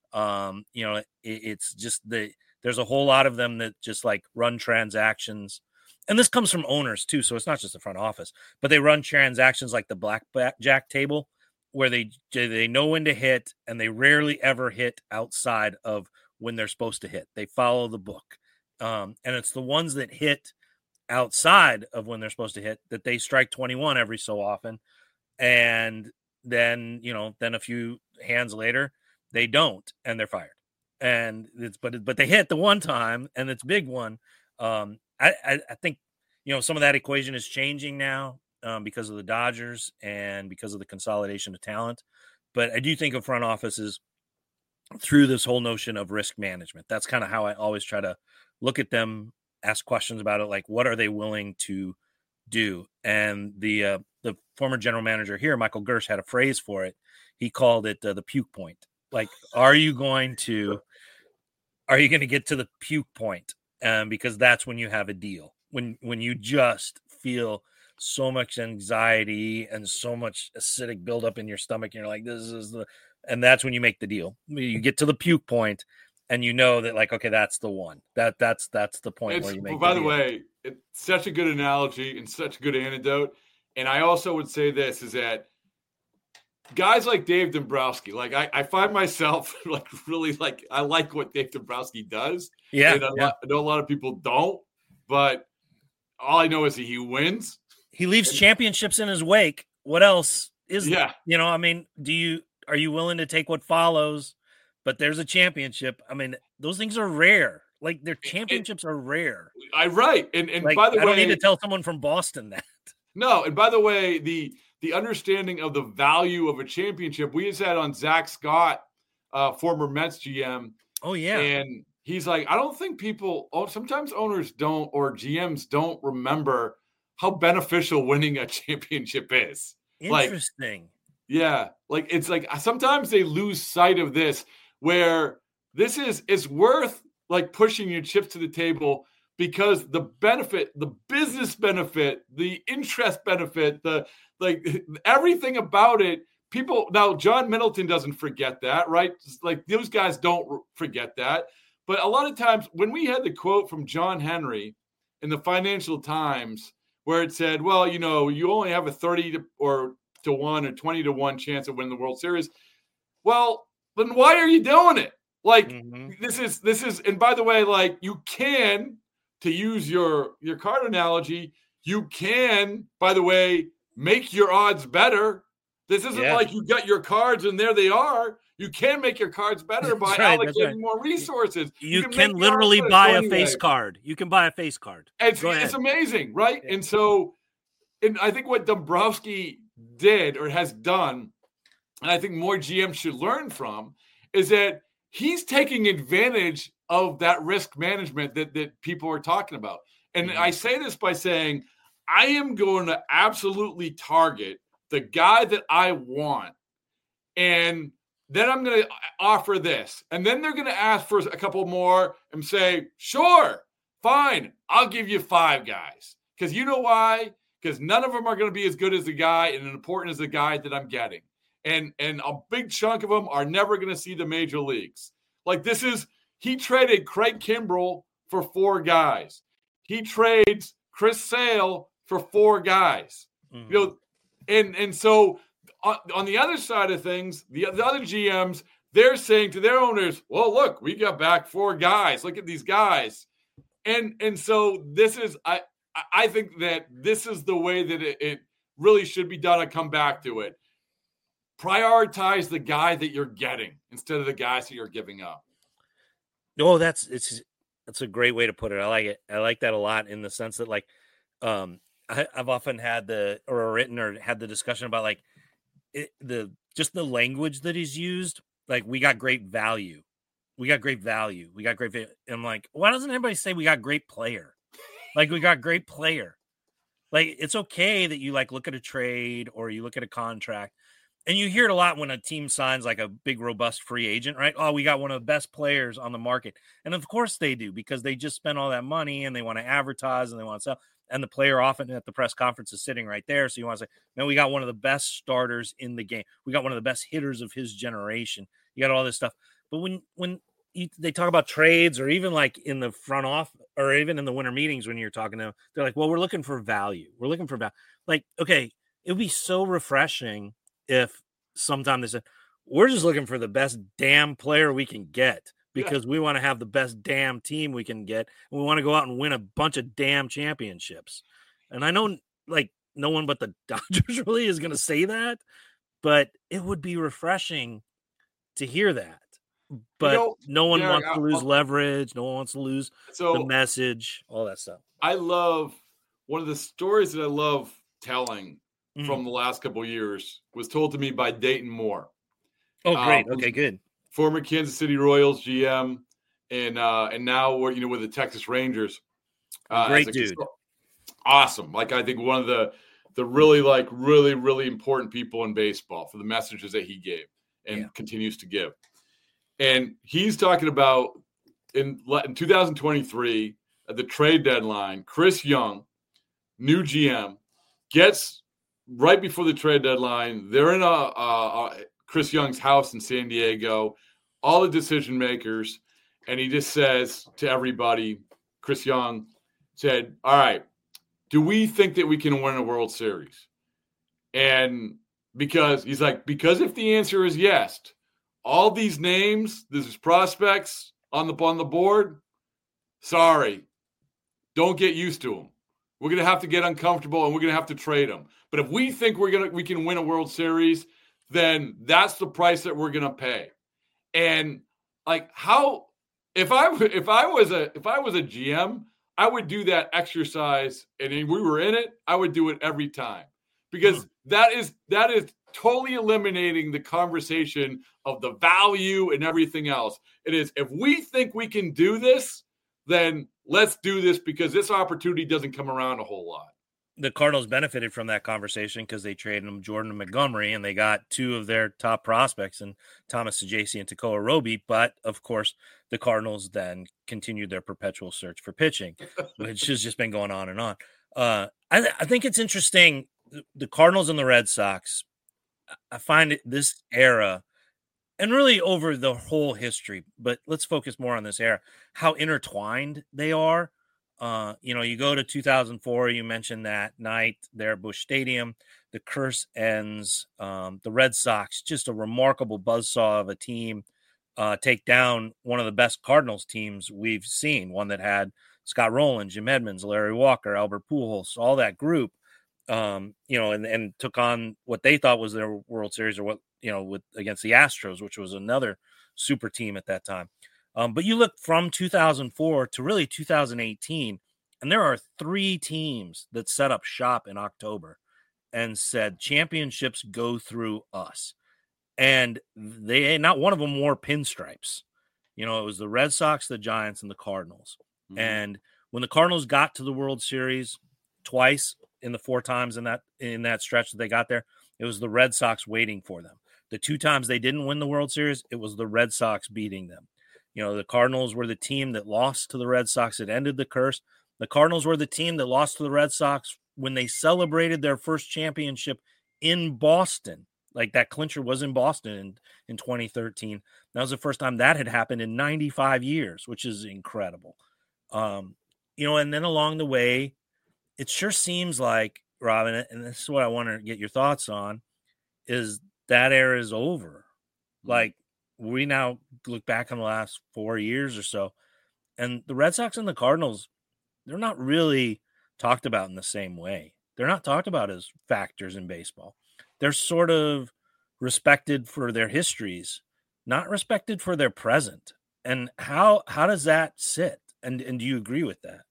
It's just there's a whole lot of them that just like run transactions. And this comes from owners too, so it's not just the front office, but they run transactions like the blackjack table, where they know when to hit, and they rarely ever hit outside of when they're supposed to hit. They follow the book, and it's the ones that hit outside of when they're supposed to hit that they strike 21 every so often, and then a few hands later they don't, and they're fired. And but they hit the one time, and it's big one. I think, some of that equation is changing now because of the Dodgers and because of the consolidation of talent. But I do think of front offices through this whole notion of risk management. That's kind of how I always try to look at them, ask questions about it. Like, what are they willing to do? And the former general manager here, Michael Gersh, had a phrase for it. He called it the puke point. Like, are you going to get to the puke point? Because that's when you have a deal. when you just feel so much anxiety and so much acidic buildup in your stomach, and you're like, and that's when you make the deal. You get to the puke point, and you know that, like, okay, that's the one. That's the point where you make.
By the way, it's such a good analogy and such a good antidote. And I also would say this is that guys like Dave Dombrowski, like I find myself like really like I like what Dave Dombrowski does.
Yeah,
and I know a lot of people don't, but all I know is he wins.
He leaves championships in his wake. What else is
there?
You know, I mean, are you willing to take what follows? But there's a championship. I mean, those things are rare. Like, their championships are rare.
Right. And
like,
by the way,
I don't need to tell someone from Boston that.
No. And by the way, the understanding of the value of a championship, we just had on Zach Scott, former Mets GM.
Oh, yeah.
And he's like, I don't think sometimes owners don't, or GMs don't remember how beneficial winning a championship is.
Interesting.
Yeah. Like, it's like sometimes they lose sight of this, where this it's worth like pushing your chips to the table, because the benefit, the business benefit, the interest benefit, everything about it, people now, John Middleton doesn't forget that, right? Like, those guys don't forget that. But a lot of times when we had the quote from John Henry in the Financial Times, where it said, well, you know, you only have a 30 to 1 or 20 to 1 chance of winning the World Series. Well, then why are you doing it? Like, this is, and by the way, like, you can, to use your card analogy, you can, by the way, make your odds better. This isn't like you got your cards and there they are. You can make your cards better by allocating more resources.
You can literally buy a face card. You can buy a face card.
It's amazing, right? Yeah. And so, and I think what Dombrowski did or has done, and I think more GMs should learn from, is that he's taking advantage of that risk management that people are talking about. And I say this by saying, I am going to absolutely target the guy that I want. And then I'm going to offer this. And then they're going to ask for a couple more and say, sure, fine, I'll give you 5 guys. Because you know why? Because none of them are going to be as good as the guy and important as the guy that I'm getting. And a big chunk of them are never going to see the major leagues. Like, he traded Craig Kimbrell for 4 guys. He trades Chris Sale for 4 guys. You know, and so on the other side of things, the other GMs, they're saying to their owners, well, look, we got back 4 guys. Look at these guys. And so this is, I think that this is the way that it really should be done. I come back to it. Prioritize the guy that you're getting instead of the guys that you're giving up.
No, that's a great way to put it. I like it. I like that a lot, in the sense that, like, I've often had the discussion about, like, the language that is used. Like, we got great value. We got great value. We got great value. And I'm like, why doesn't anybody say we got great player? Like, we got great player. Like, it's okay that you, like, look at a trade or you look at a contract. And you hear it a lot when a team signs, like, a big, robust free agent, right? Oh, we got one of the best players on the market. And of course they do, because they just spent all that money and they want to advertise and they want to sell. And the player often at the press conference is sitting right there. So you want to say, man, we got one of the best starters in the game. We got one of the best hitters of his generation. You got all this stuff. But when they talk about trades, or even like in the front office, or even in the winter meetings when you're talking to them, they're like, well, we're looking for value. We're looking for value. Like, okay, it would be so refreshing if sometime they said, we're just looking for the best damn player we can get, because we want to have the best damn team we can get. And we want to go out and win a bunch of damn championships. And I know, like, no one but the Dodgers really is going to say that, but it would be refreshing to hear that. But no one wants to lose leverage. No one wants to lose the message, all that stuff.
I love one of the stories that I love telling from the last couple of years was told to me by Dayton Moore.
Oh, great. Okay, good.
Former Kansas City Royals GM, and now we're with the Texas Rangers.
Great dude.
Awesome. Like, I think one of the really, really important people in baseball for the messages that he gave and continues to give. And he's talking about in 2023, at the trade deadline, Chris Young, new GM, gets right before the trade deadline. They're in Chris Young's house in San Diego, all the decision makers, and he just says to everybody, Chris Young said, all right, do we think that we can win a World Series? And because if the answer is yes, all these names, these prospects on the board, sorry, don't get used to them. We're going to have to get uncomfortable and we're going to have to trade them. But if we think we can win a World Series, then that's the price that we're going to pay. And like if I was a GM, I would do that exercise, and if we were in it, I would do it every time, because that is totally eliminating the conversation of the value and everything else. It is, if we think we can do this, then let's do this, because this opportunity doesn't come around a whole lot.
The Cardinals benefited from that conversation because they traded him Jordan Montgomery, and they got two of their top prospects in Thomas Saggese and Tekoa Roby. But of course, the Cardinals then continued their perpetual search for pitching, which has just been going on and on. I think it's interesting. The Cardinals and the Red Sox, I find this era, and really over the whole history, but let's focus more on this era, how intertwined they are. You go to 2004, you mentioned that night there at Busch Stadium, the curse ends. The Red Sox, just a remarkable buzzsaw of a team, take down one of the best Cardinals teams we've seen, one that had Scott Rowland, Jim Edmonds, Larry Walker, Albert Pujols, all that group, and took on what they thought was their World Series, or against the Astros, which was another super team at that time. But you look from 2004 to really 2018, and there are three teams that set up shop in October and said championships go through us. And not one of them wore pinstripes. It was the Red Sox, the Giants, and the Cardinals. Mm-hmm. And when the Cardinals got to the World Series twice in the four times in that stretch that they got there, it was the Red Sox waiting for them. The two times they didn't win the World Series, it was the Red Sox beating them. The Cardinals were the team that lost to the Red Sox. It ended the curse. The Cardinals were the team that lost to the Red Sox when they celebrated their first championship in Boston. Like, that clincher was in Boston in 2013. That was the first time that had happened in 95 years, which is incredible. And then along the way, it sure seems like, Robin, and this is what I want to get your thoughts on, is that era is over. Like, we now look back on the last 4 years or so, and the Red Sox and the Cardinals, they're not really talked about in the same way. They're not talked about as factors in baseball. They're sort of respected for their histories, not respected for their present. And how does that sit? And do you agree with that?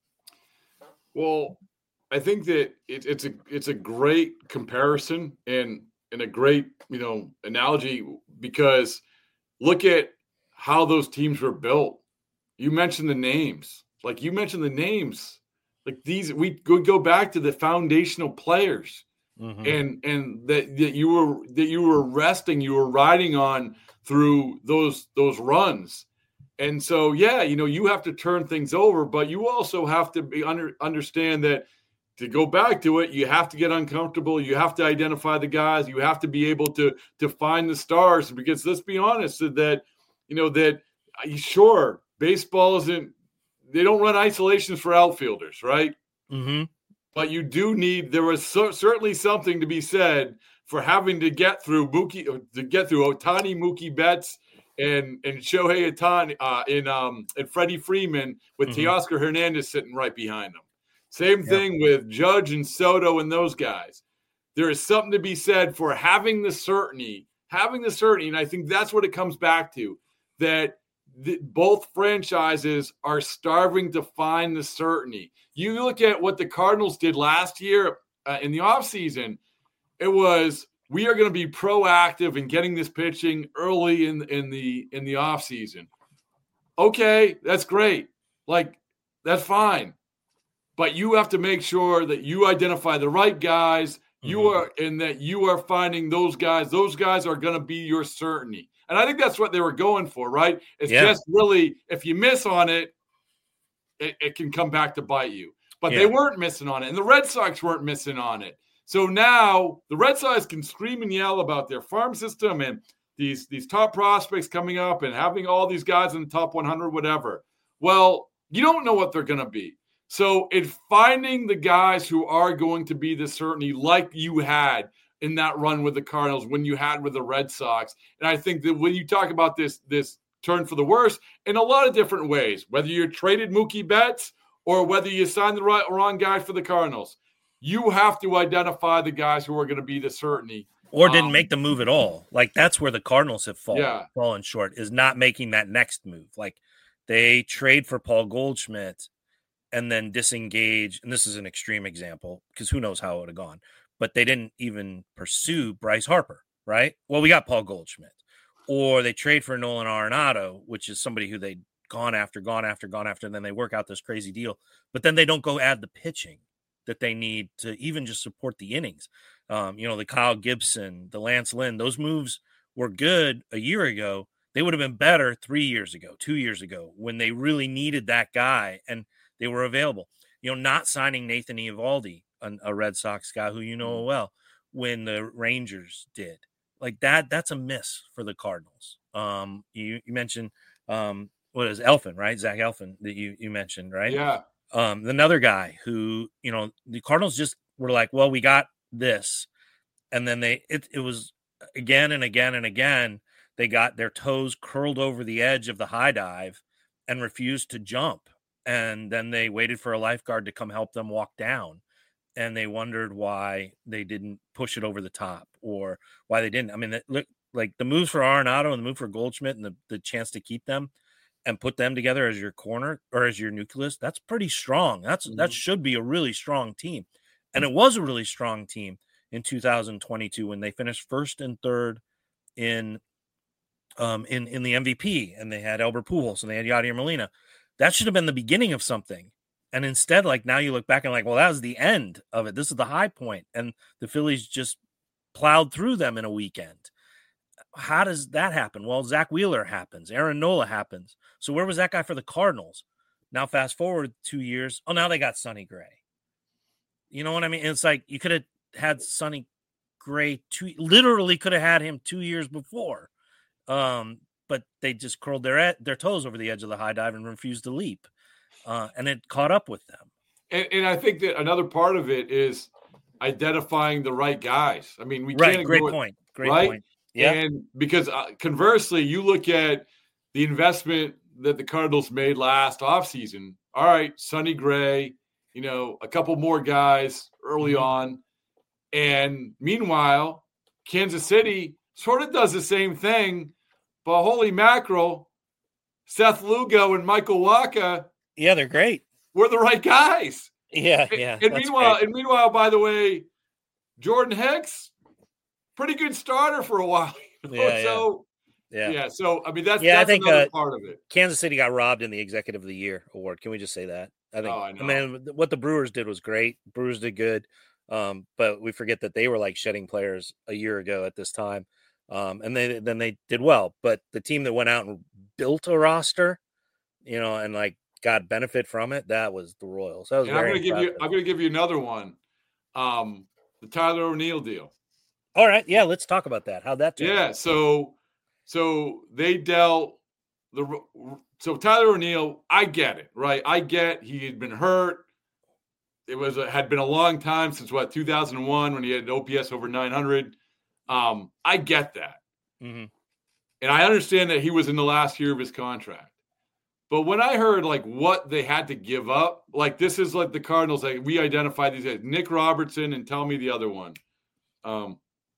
Well, I think that it's a great comparison and a great analogy, because look at how those teams were built. You mentioned the names. Like these, we could go back to the foundational players, mm-hmm. and that you were resting, you were riding on through those runs. And so, you have to turn things over, but you also have to understand that to go back to it, you have to get uncomfortable. You have to identify the guys. You have to be able to find the stars, because let's be honest that, sure, baseball isn't, they don't run isolations for outfielders, right? Mm-hmm. But you do there was certainly something to be said for having to get through Ohtani, Mookie Betts, and Shohei Ohtani and Freddie Freeman with mm-hmm. Teoscar Hernandez sitting right behind them. Same thing with Judge and Soto and those guys. There is something to be said for having the certainty, and I think that's what it comes back to, that both franchises are starving to find the certainty. You look at what the Cardinals did last year in the offseason, it was, we are going to be proactive in getting this pitching early in the offseason. Okay, that's great. Like, that's fine. But you have to make sure that you identify the right guys, mm-hmm. that you are finding those guys. Those guys are going to be your certainty. And I think that's what they were going for, right? It's just really, if you miss on it, it can come back to bite you. But they weren't missing on it, and the Red Sox weren't missing on it. So now the Red Sox can scream and yell about their farm system and these top prospects coming up and having all these guys in the top 100, whatever. Well, you don't know what they're going to be. So it's finding the guys who are going to be the certainty like you had in that run with the Cardinals, when you had with the Red Sox. And I think that when you talk about this turn for the worse in a lot of different ways, whether you traded Mookie Betts or whether you signed the wrong guy for the Cardinals, you have to identify the guys who are going to be the certainty.
Or didn't make the move at all. Like, that's where the Cardinals have fallen short, is not making that next move. Like, they trade for Paul Goldschmidt and then disengage. And this is an extreme example because who knows how it would have gone. But they didn't even pursue Bryce Harper, right? Well, we got Paul Goldschmidt. Or they trade for Nolan Arenado, which is somebody who they'd gone after, and then they work out this crazy deal. But then they don't go add the pitching that they need to even just support the innings. The Kyle Gibson, the Lance Lynn, those moves were good a year ago. They would have been better 3 years ago, 2 years ago, when they really needed that guy and they were available. Not signing Nathan Eovaldi, a Red Sox guy who you know well, when the Rangers did. Like that's a miss for the Cardinals. You mentioned what is Elfin, right? Zach Elfin that you mentioned, right?
Yeah.
Another guy who, the Cardinals just were like, well, we got this. And then it was again and again and again, they got their toes curled over the edge of the high dive and refused to jump. And then they waited for a lifeguard to come help them walk down. And they wondered why they didn't push it over the top or why they didn't. I mean, look, like the moves for Arenado and the move for Goldschmidt and the chance to keep them and put them together as your corner or as your nucleus, that's pretty strong. That should be a really strong team. And it was a really strong team in 2022 when they finished first and third in the MVP, and they had Albert Pujols and they had Yadier Molina. That should have been the beginning of something. And instead, like, now you look back and like, well, that was the end of it. This is the high point. And the Phillies just plowed through them in a weekend. How does that happen? Well, Zach Wheeler happens. Aaron Nola happens. So where was that guy for the Cardinals? Now fast forward 2 years. Oh, now they got Sonny Gray. You know what I mean? It's like you could have had Sonny Gray literally could have had him 2 years before. But they just curled their toes over the edge of the high dive and refused to leap. And it caught up with them.
And I think that another part of it is identifying the right guys. I mean, we can't
Great point. Yeah.
And because conversely, you look at the investment that the Cardinals made last offseason. All right, Sonny Gray, a couple more guys early on. And meanwhile, Kansas City sort of does the same thing, but holy mackerel, Seth Lugo and Michael Wacha.
Yeah, they're great.
We're the right guys.
Yeah.
And meanwhile, by the way, Jordan Hicks, pretty good starter for a while. So I mean, that's
I think
another part of it.
Kansas City got robbed in the Executive of the Year award. Can we just say that? I mean, what the Brewers did was great. Brewers did good, but we forget that they were like shedding players a year ago at this time, and they did well. But the team that went out and built a roster, and like got benefit from it, that was the Royals. That was
I'm going to give you another one, the Tyler O'Neill deal.
All right, yeah, let's talk about that. How'd that turn out?
So they dealt so Tyler O'Neill, I get it, right? I get he had been hurt. It had been a long time since 2001 when he had an OPS over 900. I get that.
Mm-hmm.
And I understand that he was in the last year of his contract. But when I heard like what they had to give up, like this is like the Cardinals, like we identified these guys, Nick Robertson, and tell me the other one.
The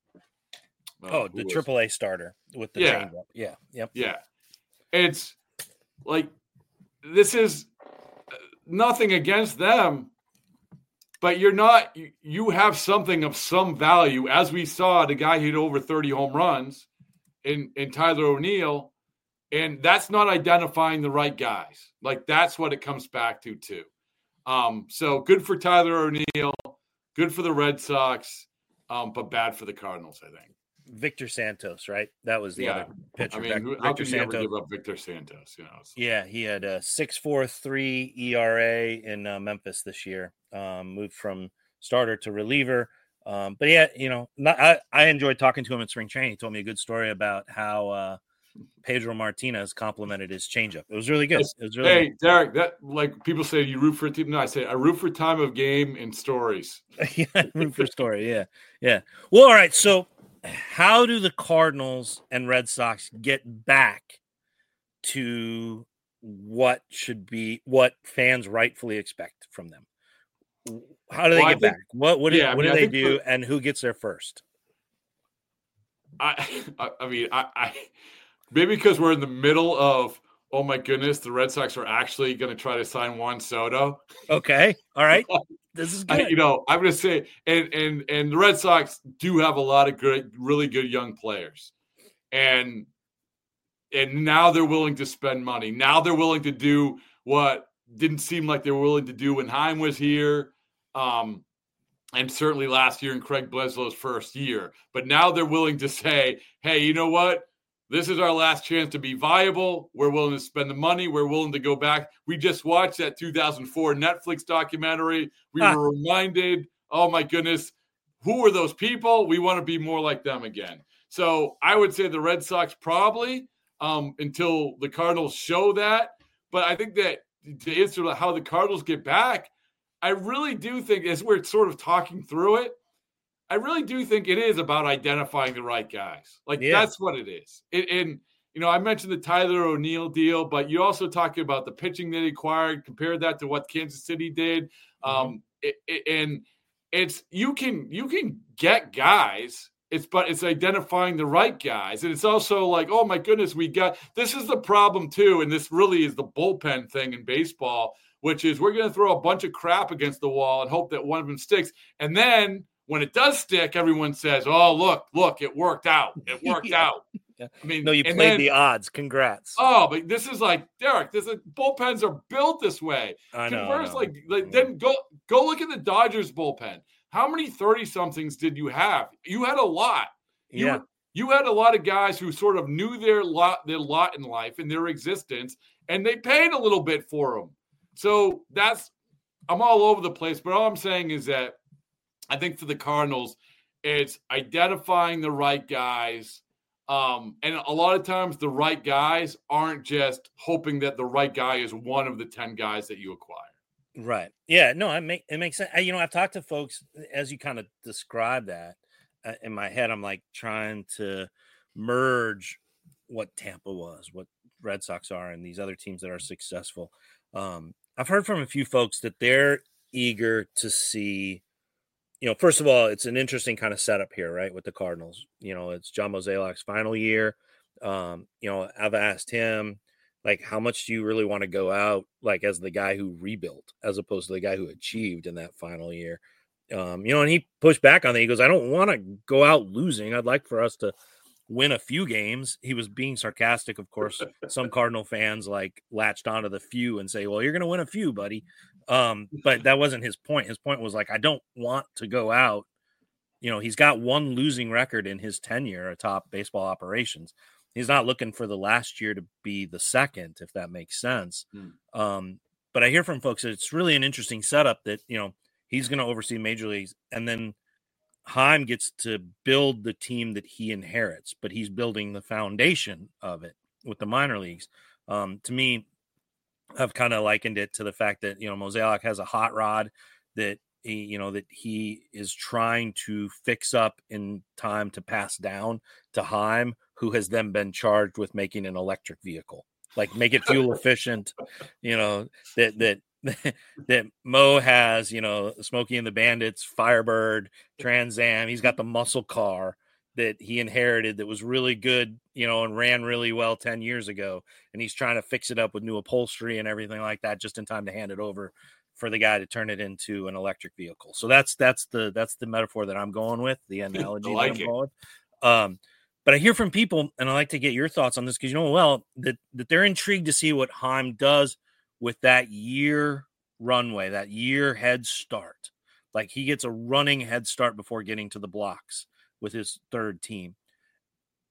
AAA starter with the changeup. Yeah. Yep.
Yeah. It's like, this is nothing against them, but you have something of some value, as we saw the guy hit over 30 home runs in Tyler O'Neill. And that's not identifying the right guys. Like, that's what it comes back to too. So good for Tyler O'Neill, good for the Red Sox, but bad for the Cardinals, I think.
Victor Santos, right? That was the other pitcher.
I mean, how could you ever give up Victor Santos?
Yeah, he had a 6.43 ERA in Memphis this year. Moved from starter to reliever. But yeah, I enjoyed talking to him in spring training. He told me a good story about how Pedro Martinez complimented his changeup. It was really good. Good.
Derek, that like people say you root for a team. No, I say I root for time of game and stories.
Yeah, root for story. Yeah. Well, all right. So, how do the Cardinals and Red Sox get back to what fans rightfully expect from them? How do they get back? What do they do, and who gets there first?
I mean, maybe because we're in the middle of, oh my goodness, the Red Sox are actually going to try to sign Juan Soto.
Okay, all right, this is good.
I'm going to say, and the Red Sox do have a lot of really good young players, and now they're willing to spend money. Now they're willing to do what didn't seem like they were willing to do when Heim was here. And certainly last year in Craig Bleslow's first year. But now they're willing to say, hey, you know what? This is our last chance to be viable. We're willing to spend the money. We're willing to go back. We just watched that 2004 Netflix documentary. We were reminded, oh, my goodness, who are those people? We want to be more like them again. So I would say the Red Sox probably until the Cardinals show that. But I think that to answer how the Cardinals get back, I really do think, as we're sort of talking through it, I really do think it is about identifying the right guys. That's what it is. I mentioned the Tyler O'Neill deal, but you also talking about the pitching they acquired, compared that to what Kansas City did. And it's you can get guys. But it's identifying the right guys. And it's also like, oh my goodness, this is the problem too. And this really is the bullpen thing in baseball, which is we're going to throw a bunch of crap against the wall and hope that one of them sticks. And then when it does stick, everyone says, oh, look, it worked out. It worked out.
I mean, no, you played the odds. Congrats.
Oh, but this is like, Derek, bullpens are built this way.
I know.
Then go look at the Dodgers bullpen. How many 30-somethings did you have? You had a lot. You had a lot of guys who sort of knew their lot in life and their existence, and they paid a little bit for them. So I'm all over the place, but all I'm saying is that I think for the Cardinals, it's identifying the right guys. And a lot of times the right guys aren't just hoping that the right guy is one of the 10 guys that you acquire.
Right. Yeah. No, it makes sense. I've talked to folks as you kind of describe that in my head. I'm like trying to merge what Tampa was, what Red Sox are, and these other teams that are successful. I've heard from a few folks that they're eager to see, first of all, it's an interesting kind of setup here, right? With the Cardinals, it's John Mozeliak's final year. I've asked him, like, how much do you really want to go out, like, as the guy who rebuilt, as opposed to the guy who achieved in that final year? And he pushed back on that. He goes, I don't want to go out losing. I'd like for us to win a few games. He was being sarcastic, of course. Some Cardinal fans latched onto the few and say, well, you're going to win a few, buddy. But that wasn't his point. His point was like, I don't want to go out. He's got one losing record in his tenure atop baseball operations. He's not looking for the last year to be the second, if that makes sense. But I hear from folks that it's really an interesting setup that, he's going to oversee major leagues, and then Heim gets to build the team that he inherits, but he's building the foundation of it with the minor leagues. To me, I've kind of likened it to the fact that, Mozeliak has a hot rod that he is trying to fix up in time to pass down to Heim, who has then been charged with making an electric vehicle, like make it fuel efficient, that Mo has, Smokey and the Bandits, Firebird, Trans Am. He's got the muscle car that he inherited that was really good, and ran really well 10 years ago. And he's trying to fix it up with new upholstery and everything like that, just in time to hand it over for the guy to turn it into an electric vehicle. So that's the metaphor that I'm going with, the analogy that I'm going with. But I hear from people, and I like to get your thoughts on this, because that they're intrigued to see what Heim does with that year runway, that year head start. Like, he gets a running head start before getting to the blocks with his third team.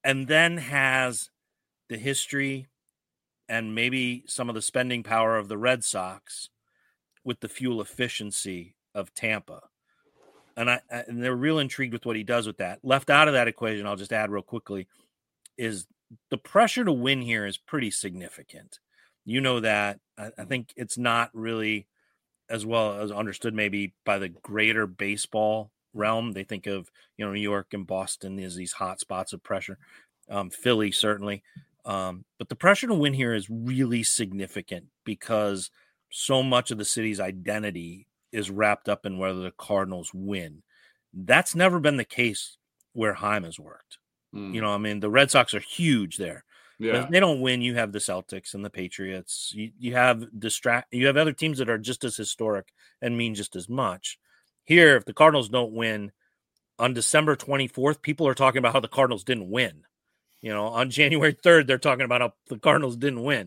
and then has the history and maybe some of the spending power of the Red Sox with the fuel efficiency of Tampa. And they're real intrigued with what he does with that. Left out of that equation, I'll just add real quickly, is the pressure to win here is pretty significant. You know that. I think it's not really as well as understood maybe by the greater baseball realm. They think of, New York and Boston as these hot spots of pressure. Philly, certainly. But the pressure to win here is really significant because so much of the city's identity is wrapped up in whether the Cardinals win. That's never been the case where Chaim has worked. The Red Sox are huge there. Yeah. But if they don't win, you have the Celtics and the Patriots. You have other teams that are just as historic and mean just as much. Here, if the Cardinals don't win, on December 24th, people are talking about how the Cardinals didn't win. On January 3rd, they're talking about how the Cardinals didn't win.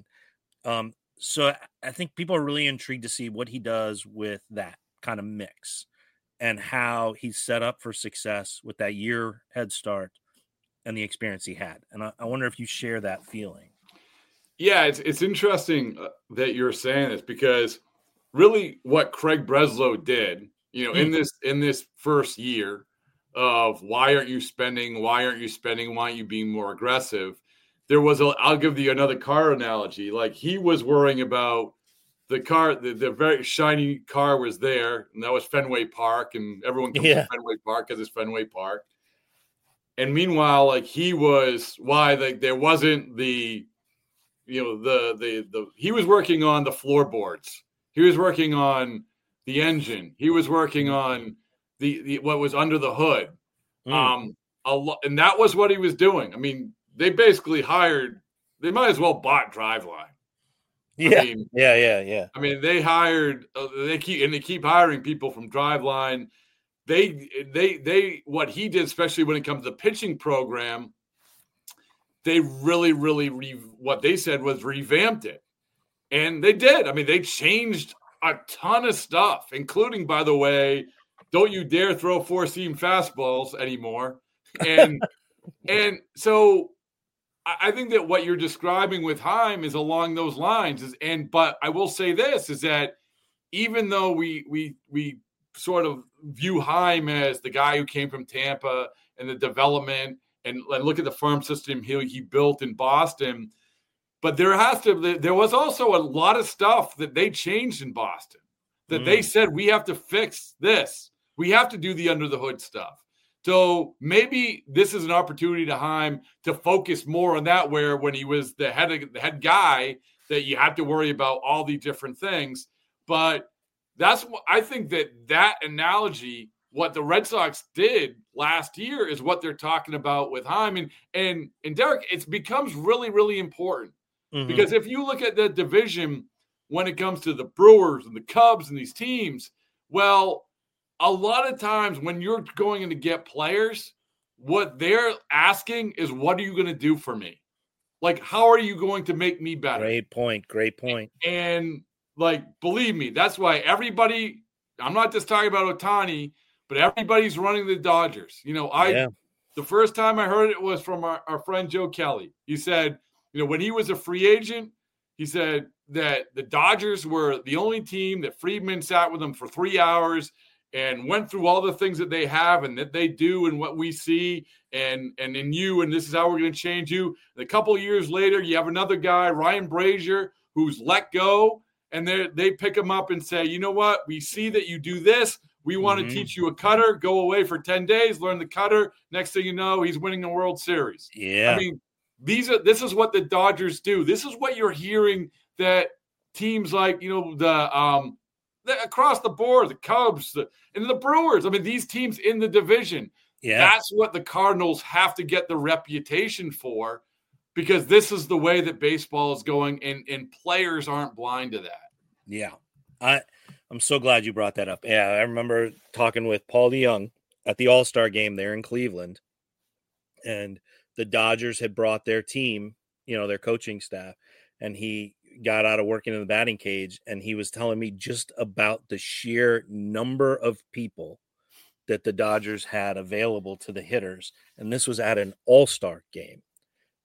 So I think people are really intrigued to see what he does with that kind of mix and how he's set up for success with that year head start and the experience he had. And I wonder if you share that feeling.
Yeah, it's interesting that you're saying this because really what Craig Breslow did, in this first year of why aren't you spending, why aren't you being more aggressive? I'll give you another car analogy. Like he was worrying about the car, the very shiny car was there, and that was Fenway Park, and everyone comes to Fenway Park because it's Fenway Park. And meanwhile, like he was there wasn't the, he was working on the floorboards. He was working on the engine. He was working on the what was under the hood. And that was what he was doing. I mean, they basically they might as well bought Driveline.
Yeah.
I mean, they hired, they keep hiring people from Driveline. They what he did, especially when it comes to the pitching program, they really, what they said was revamped it. And they did. I mean, they changed a ton of stuff, including, by the way, don't you dare throw 4-seam fastballs anymore. And, so I think that what you're describing with Chaim is along those lines. But I will say this is that even though we sort of view Chaim as the guy who came from Tampa and the development and look at the farm system he built in Boston, but there was also a lot of stuff that they changed in Boston that they said we have to fix this. We have to do the under the hood stuff. So maybe this is an opportunity to Chaim to focus more on that, where when he was the head guy, that you have to worry about all the different things. But that's what I think that analogy, what the Red Sox did last year, is what they're talking about with Chaim. And Derek, it becomes really, really important because if you look at the division when it comes to the Brewers and the Cubs and these teams, well, a lot of times when you're going in to get players, what they're asking is, what are you going to do for me? Like, how are you going to make me better?
Great point.
And like, believe me, that's why everybody, I'm not just talking about Ohtani, but everybody's running the Dodgers. The first time I heard it was from our friend Joe Kelly. He said, when he was a free agent, he said that the Dodgers were the only team that Friedman sat with them for 3 hours and went through all the things that they have and that they do and what we see and in you, and this is how we're going to change you. And a couple of years later, you have another guy, Ryan Brazier, who's let go, and they pick him up and say, you know what? We see that you do this. We want to teach you a cutter. Go away for 10 days, learn the cutter. Next thing you know, he's winning the World Series.
Yeah.
I mean, this is what the Dodgers do. This is what you're hearing that teams like, across the board, the Cubs and the Brewers. I mean, these teams in the division, that's what the Cardinals have to get the reputation for, because this is the way that baseball is going, and players aren't blind to that.
Yeah. I'm so glad you brought that up. Yeah, I remember talking with Paul DeYoung at the All-Star game there in Cleveland, and the Dodgers had brought their team, their coaching staff, and he got out of working in the batting cage, and he was telling me just about the sheer number of people that the Dodgers had available to the hitters. And this was at an all-star game.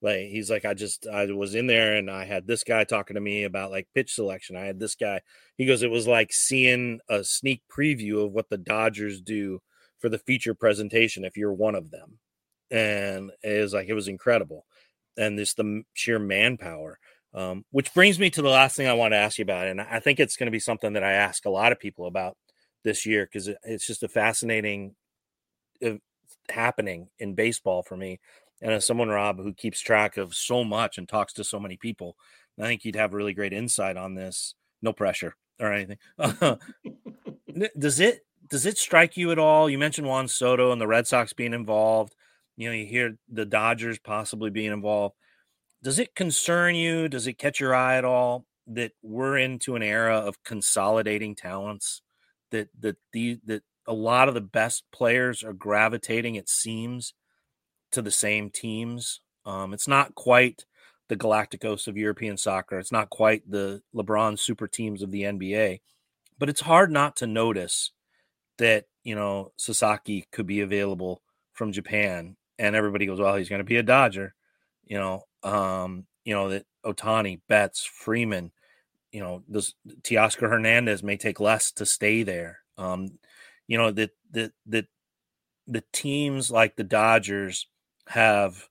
Like, he's like, I was in there and I had this guy talking to me about like pitch selection. I had this guy. He goes, it was like seeing a sneak preview of what the Dodgers do for the feature presentation if you're one of them. And it was incredible. And this, the sheer manpower, which brings me to the last thing I want to ask you about. And I think it's going to be something that I ask a lot of people about this year, because it's just a fascinating happening in baseball for me. And as someone, Rob, who keeps track of so much and talks to so many people, I think you'd have really great insight on this. No pressure or anything. Does it strike you at all? You mentioned Juan Soto and the Red Sox being involved. You know, you hear the Dodgers possibly being involved. Does it concern you? Does it catch your eye at all that we're into an era of consolidating talents? That a lot of the best players are gravitating, it seems, to the same teams. It's not quite the Galacticos of European soccer. It's not quite the LeBron super teams of the NBA, but it's hard not to notice that, you know, Sasaki could be available from Japan and everybody goes, well, he's going to be a Dodger, that Ohtani, Betts, Freeman, this Teoscar Hernandez may take less to stay there. The teams like the Dodgers have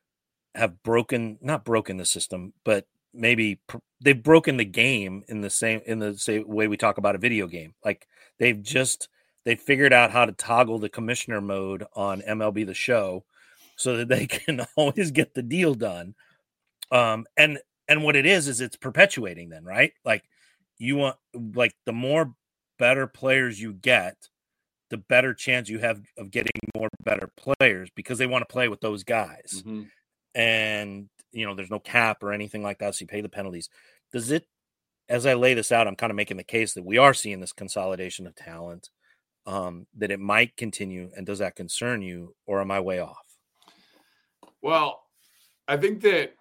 not broken the system, but maybe they've broken the game in the same way we talk about a video game. Like they figured out how to toggle the commissioner mode on MLB The Show so that they can always get the deal done. And what it is it's perpetuating then, right? Like you want, like the more better players you get, the better chance you have of getting more better players because they want to play with those guys. Mm-hmm. And, there's no cap or anything like that. So you pay the penalties. Does it, as I lay this out, I'm kind of making the case that we are seeing this consolidation of talent, that it might continue. And does that concern you, or am I way off?
Well, I think that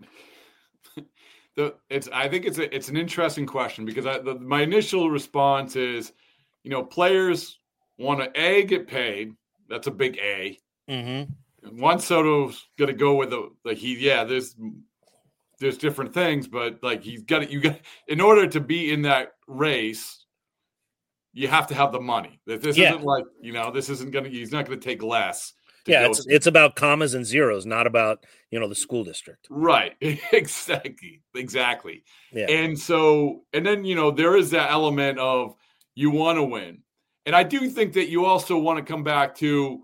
it's an interesting question because my initial response is, players want to get paid. That's a big A. Mm-hmm. Juan Soto's going to go with there's different things, but like you got in order to be in that race, you have to have the money. This isn't like, this isn't going to, he's not going to take less.
It's about commas and zeros, not about, the school district.
Right. Exactly. Yeah. And then, there is that element of you want to win. And I do think that you also want to come back to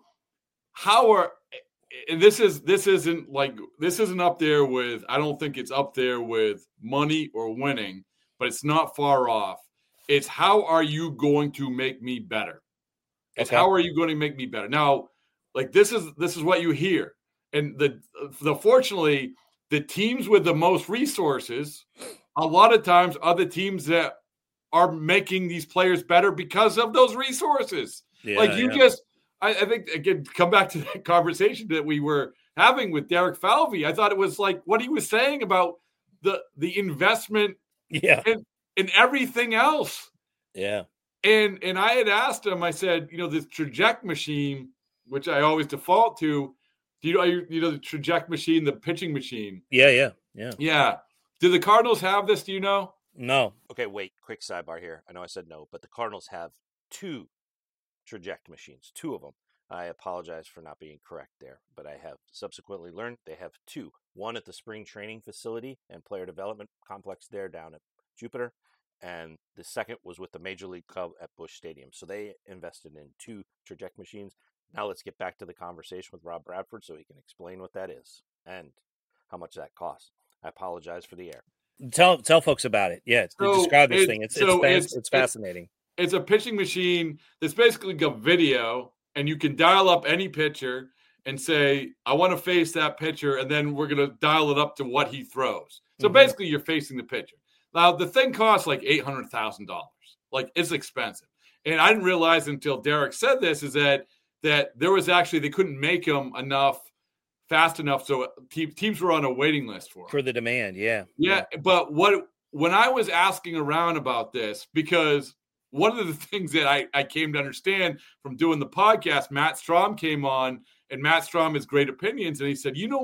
this isn't up there with, I don't think it's up there with money or winning, but it's not far off. It's how are you going to make me better? It's how are you going to make me better? Now, like this is what you hear. And fortunately, the teams with the most resources, a lot of times are the teams that are making these players better because of those resources. I think, again, come back to that conversation that we were having with Derek Falvey. I thought it was like what he was saying about the investment in everything else.
Yeah.
And I had asked him, I said, this Traject machine, which I always default to, the Traject machine, the pitching machine.
Yeah.
Do the Cardinals have this? Do you know?
No. Okay, wait. Quick sidebar here. I know I said no, but the Cardinals have 2 Traject machines, 2 of them. I apologize for not being correct there, but I have subsequently learned they have 2. One at the spring training facility and player development complex there down at Jupiter, and the second was with the Major League Club at Busch Stadium. So they invested in 2 Traject machines. Now let's get back to the conversation with Rob Bradford so he can explain what that is and how much that costs. I apologize for the error. Tell folks about it. Yeah, describe this thing. It's fascinating.
It's a pitching machine that's basically got video, and you can dial up any pitcher and say, I want to face that pitcher, and then we're going to dial it up to what he throws. So basically you're facing the pitcher. Now, the thing costs like $800,000. Like, it's expensive. And I didn't realize until Derek said this is that there was actually, they couldn't make them fast enough, so teams were on a waiting list for
the demand. Yeah.
But when I was asking around about this, because one of the things that I came to understand from doing the podcast, Matt Strom came on, and Matt Strom has great opinions, and he said,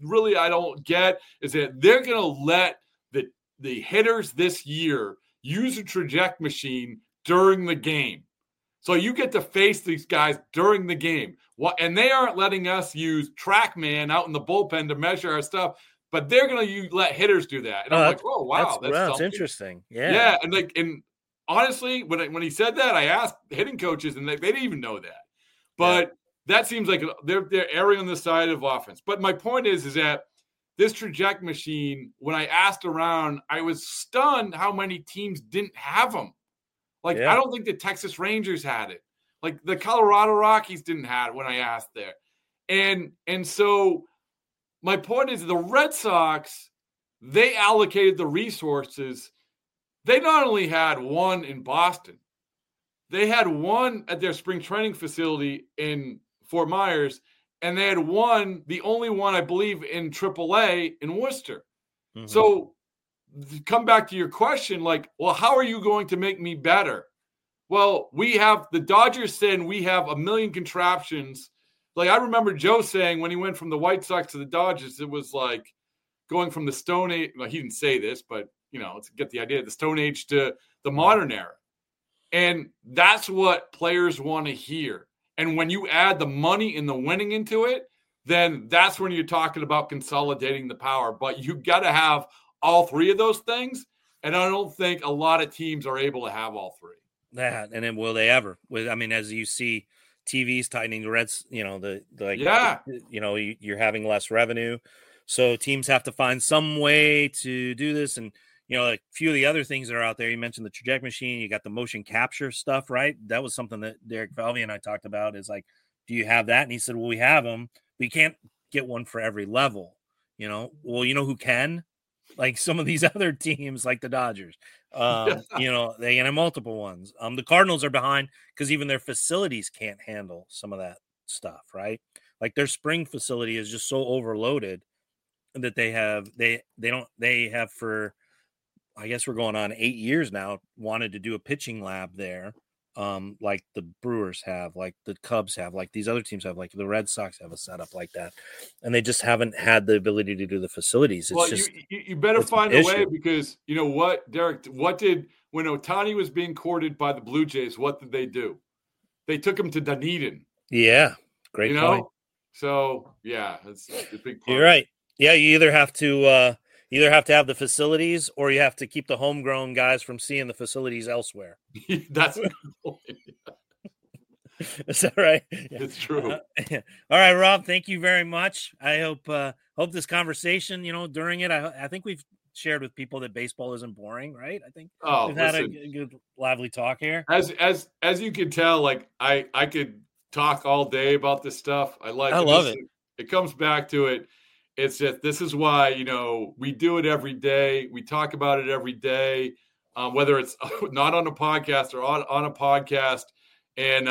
really I don't get is that they're going to let the hitters this year use a trajectory machine during the game. So you get to face these guys during the game. And they aren't letting us use TrackMan out in the bullpen to measure our stuff, but they're going to let hitters do that. And I'm like, oh, wow.
That's interesting. Yeah.
Yeah. And honestly, when he said that, I asked hitting coaches, and they didn't even know that. But that seems like they're erring on the side of offense. But my point is that this trajectory machine, when I asked around, I was stunned how many teams didn't have them. I don't think the Texas Rangers had it. Like the Colorado Rockies didn't have it when I asked there. And so my point is the Red Sox, they allocated the resources. They not only had one in Boston, they had one at their spring training facility in Fort Myers, and they had one, the only one I believe in AAA in Worcester. Mm-hmm. So come back to your question, well, how are you going to make me better? Well, we have the Dodgers saying we have a million contraptions. Like I remember Joe saying when he went from the White Sox to the Dodgers, it was like going from the Stone Age. Well, he didn't say this, but let's get the idea, the Stone Age to the modern era. And that's what players want to hear. And when you add the money and the winning into it, then that's when you're talking about consolidating the power. But you got to have all three of those things. And I don't think a lot of teams are able to have all three.
That, and then will they ever? As you see TVs tightening, the Reds, you're having less revenue. So teams have to find some way to do this. And, a few of the other things that are out there, you mentioned the trajectory machine, you got the motion capture stuff, right? That was something that Derek Falvey and I talked about is like, do you have that? And he said, well, we have them. We can't get one for every level, Well, who can? Like some of these other teams, like the Dodgers, they can have multiple ones. The Cardinals are behind because even their facilities can't handle some of that stuff, right? Like their spring facility is just so overloaded that they have for, I guess we're going on 8 years now, wanted to do a pitching lab there. Like the Brewers have, like the Cubs have, like these other teams have, like the Red Sox have a setup like that, and they just haven't had the ability to do the facilities. It's
you better find a way, because you know what, Derek? When Ohtani was being courted by the Blue Jays, what did they do? They took him to Dunedin.
Yeah, great point.
So yeah, it's a big part.
You're right. Yeah, you either have to have the facilities, or you have to keep the homegrown guys from seeing the facilities elsewhere.
That's a good point.
Is that right?
It's true.
All right, Rob, thank you very much. I hope this conversation, during it, I think we've shared with people that baseball isn't boring, right? I think we've had a good, lively talk here.
As you can tell, like I could talk all day about this stuff. I
love it.
It comes back to it. It's just, this is why, we do it every day. We talk about it every day, whether it's not on a podcast or on a podcast. And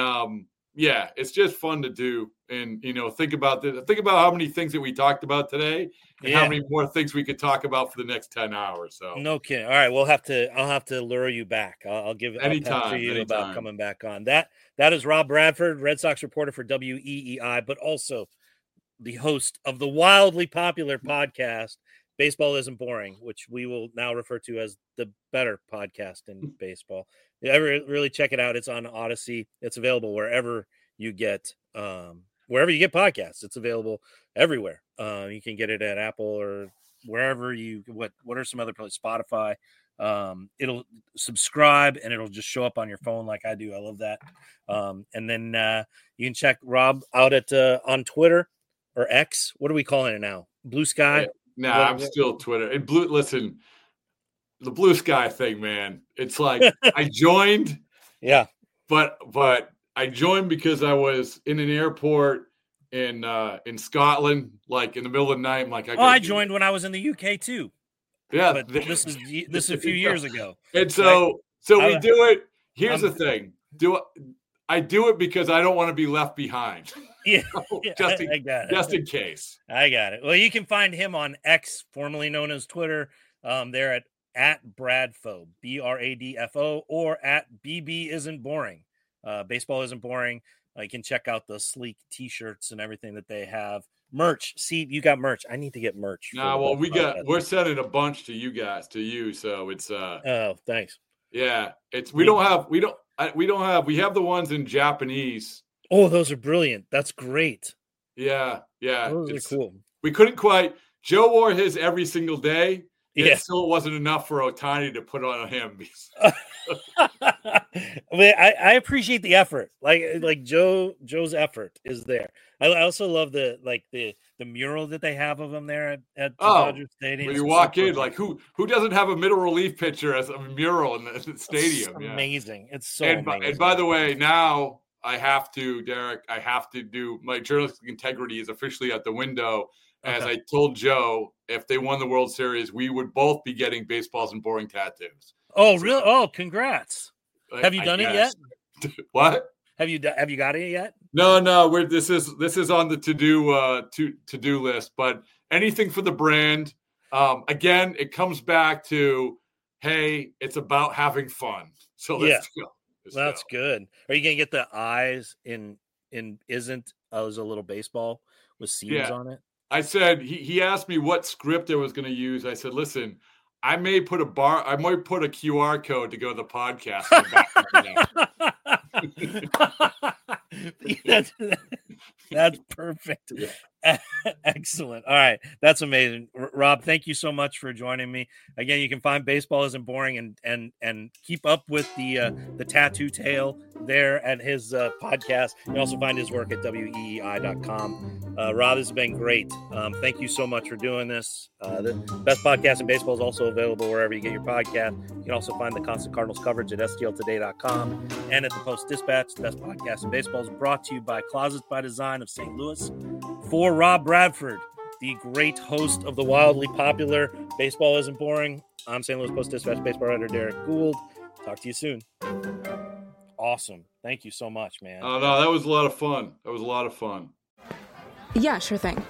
it's just fun to do. And, think about how many things that we talked about today and how many more things we could talk about for the next 10 hours. So
no kidding. All right. I'll have to lure you back. I'll give it anytime for you about coming back on. That is Rob Bradford, Red Sox reporter for WEEI, but also the host of the wildly popular podcast, Baseball Isn't Boring, which we will now refer to as the better podcast in baseball. Really check it out. It's on Odyssey. It's available wherever you get podcasts. It's available everywhere. You can get it at Apple or wherever what are some other places, Spotify. It'll subscribe and it'll just show up on your phone like I do. I love that. And then you can check Rob out at on Twitter. Or X, what are we calling it now? Blue Sky?
I'm still Twitter. Listen, the Blue Sky thing, man. It's like I joined.
Yeah.
But I joined because I was in an airport in Scotland, like in the middle of the night. I'm like,
I joined when I was in the UK too.
Yeah.
But this is a few years ago.
And so we do it. Here's the thing. I do it because I don't want to be left behind.
Yeah,
just in case.
I got it. Well, you can find him on X, formerly known as Twitter. They're at Bradfo, BRADFO, or at BB Isn't Boring. Baseball Isn't Boring. You can check out the sleek T-shirts and everything that they have. merch. See, you got merch. I need to get merch.
Nah, well, we're sending a bunch to you guys, so it's
oh, thanks.
Yeah, we have the ones in Japanese.
Oh, those are brilliant. That's great.
Yeah.
Those are cool.
We couldn't quite. Joe wore his every single day.
Yeah.
It still wasn't enough for Ohtani to put on him.
I appreciate the effort. Like Joe's effort is there. I also love the mural that they have of him there at Dodger Stadium.
When you walk in, like who doesn't have a middle relief picture as a mural in the stadium?
It's amazing. It's so amazing.
And by the way, now I have to, Derek, do my journalistic integrity is officially out the window. As I told Joe, if they won the World Series, we would both be getting Baseballs and Boring tattoos.
Oh, really? Oh, congrats! Have you done it yet?
What?
Have you got it yet?
No. This is on the to do list. But anything for the brand. Again, it comes back to, hey, it's about having fun. So let's go.
That's good. Are you gonna get the eyes in Isn't as a little baseball with seams on it?
I said, he asked me what script I was going to use. I said, listen, I might put a QR code to go to the podcast.
That's perfect. Yeah. Excellent. All right. That's amazing. Rob, thank you so much for joining me. Again, you can find Baseball Isn't Boring and keep up with the Tattoo Tale there at his podcast. You can also find his work at weei.com. Rob, this has been great. Thank you so much for doing this. The best podcast in baseball is also available wherever you get your podcast. You can also find the constant Cardinals coverage at stltoday.com and at the Post-Dispatch. The best podcast in baseball is brought to you by Closets by Design of St. Louis. For Rob Bradford, the great host of the wildly popular Baseball Isn't Boring, I'm St. Louis Post-Dispatch baseball writer Derek Gould. Talk to you soon. Awesome. Thank you so much, man.
Oh, no, that was a lot of fun.
Yeah, sure thing.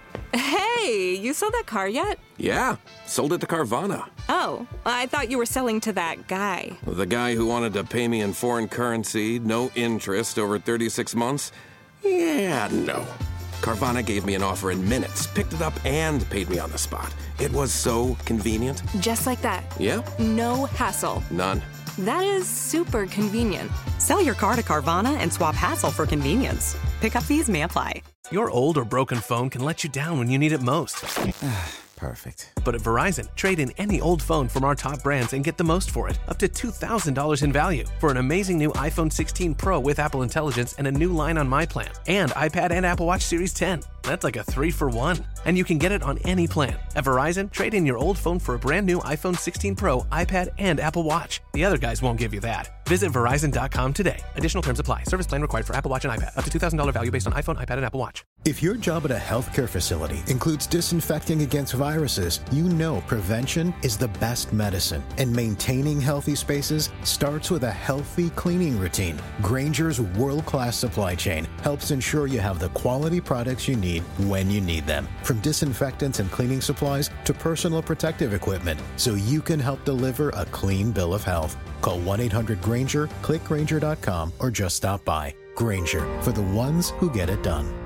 Hey, you sold that car yet?
Yeah, sold it to Carvana.
Oh, I thought you were selling to that guy.
The guy who wanted to pay me in foreign currency, no interest, over 36 months? Yeah, no. Carvana gave me an offer in minutes, picked it up, and paid me on the spot. It was so convenient.
Just like that.
Yeah.
No hassle.
None.
That is super convenient.
Sell your car to Carvana and swap hassle for convenience. Pickup fees may apply.
Your old or broken phone can let you down when you need it most.
Perfect.
But at Verizon, trade in any old phone from our top brands and get the most for it, up to $2,000 in value. For an amazing new iPhone 16 Pro with Apple Intelligence and a new line on My Plan. And iPad and Apple Watch Series 10. That's like a 3-for-1. And you can get it on any plan. At Verizon, trade in your old phone for a brand new iPhone 16 Pro, iPad, and Apple Watch. The other guys won't give you that. Visit Verizon.com today. Additional terms apply. Service plan required for Apple Watch and iPad. Up to $2,000 value based on iPhone, iPad, and Apple Watch.
If your job at a healthcare facility includes disinfecting against viruses, you know prevention is the best medicine. And maintaining healthy spaces starts with a healthy cleaning routine. Grainger's world-class supply chain helps ensure you have the quality products you need when you need them. From disinfectants and cleaning supplies to personal protective equipment, so you can help deliver a clean bill of health. Call 1-800-GRAINGER, click Grainger.com, or just stop by. Grainger, for the ones who get it done.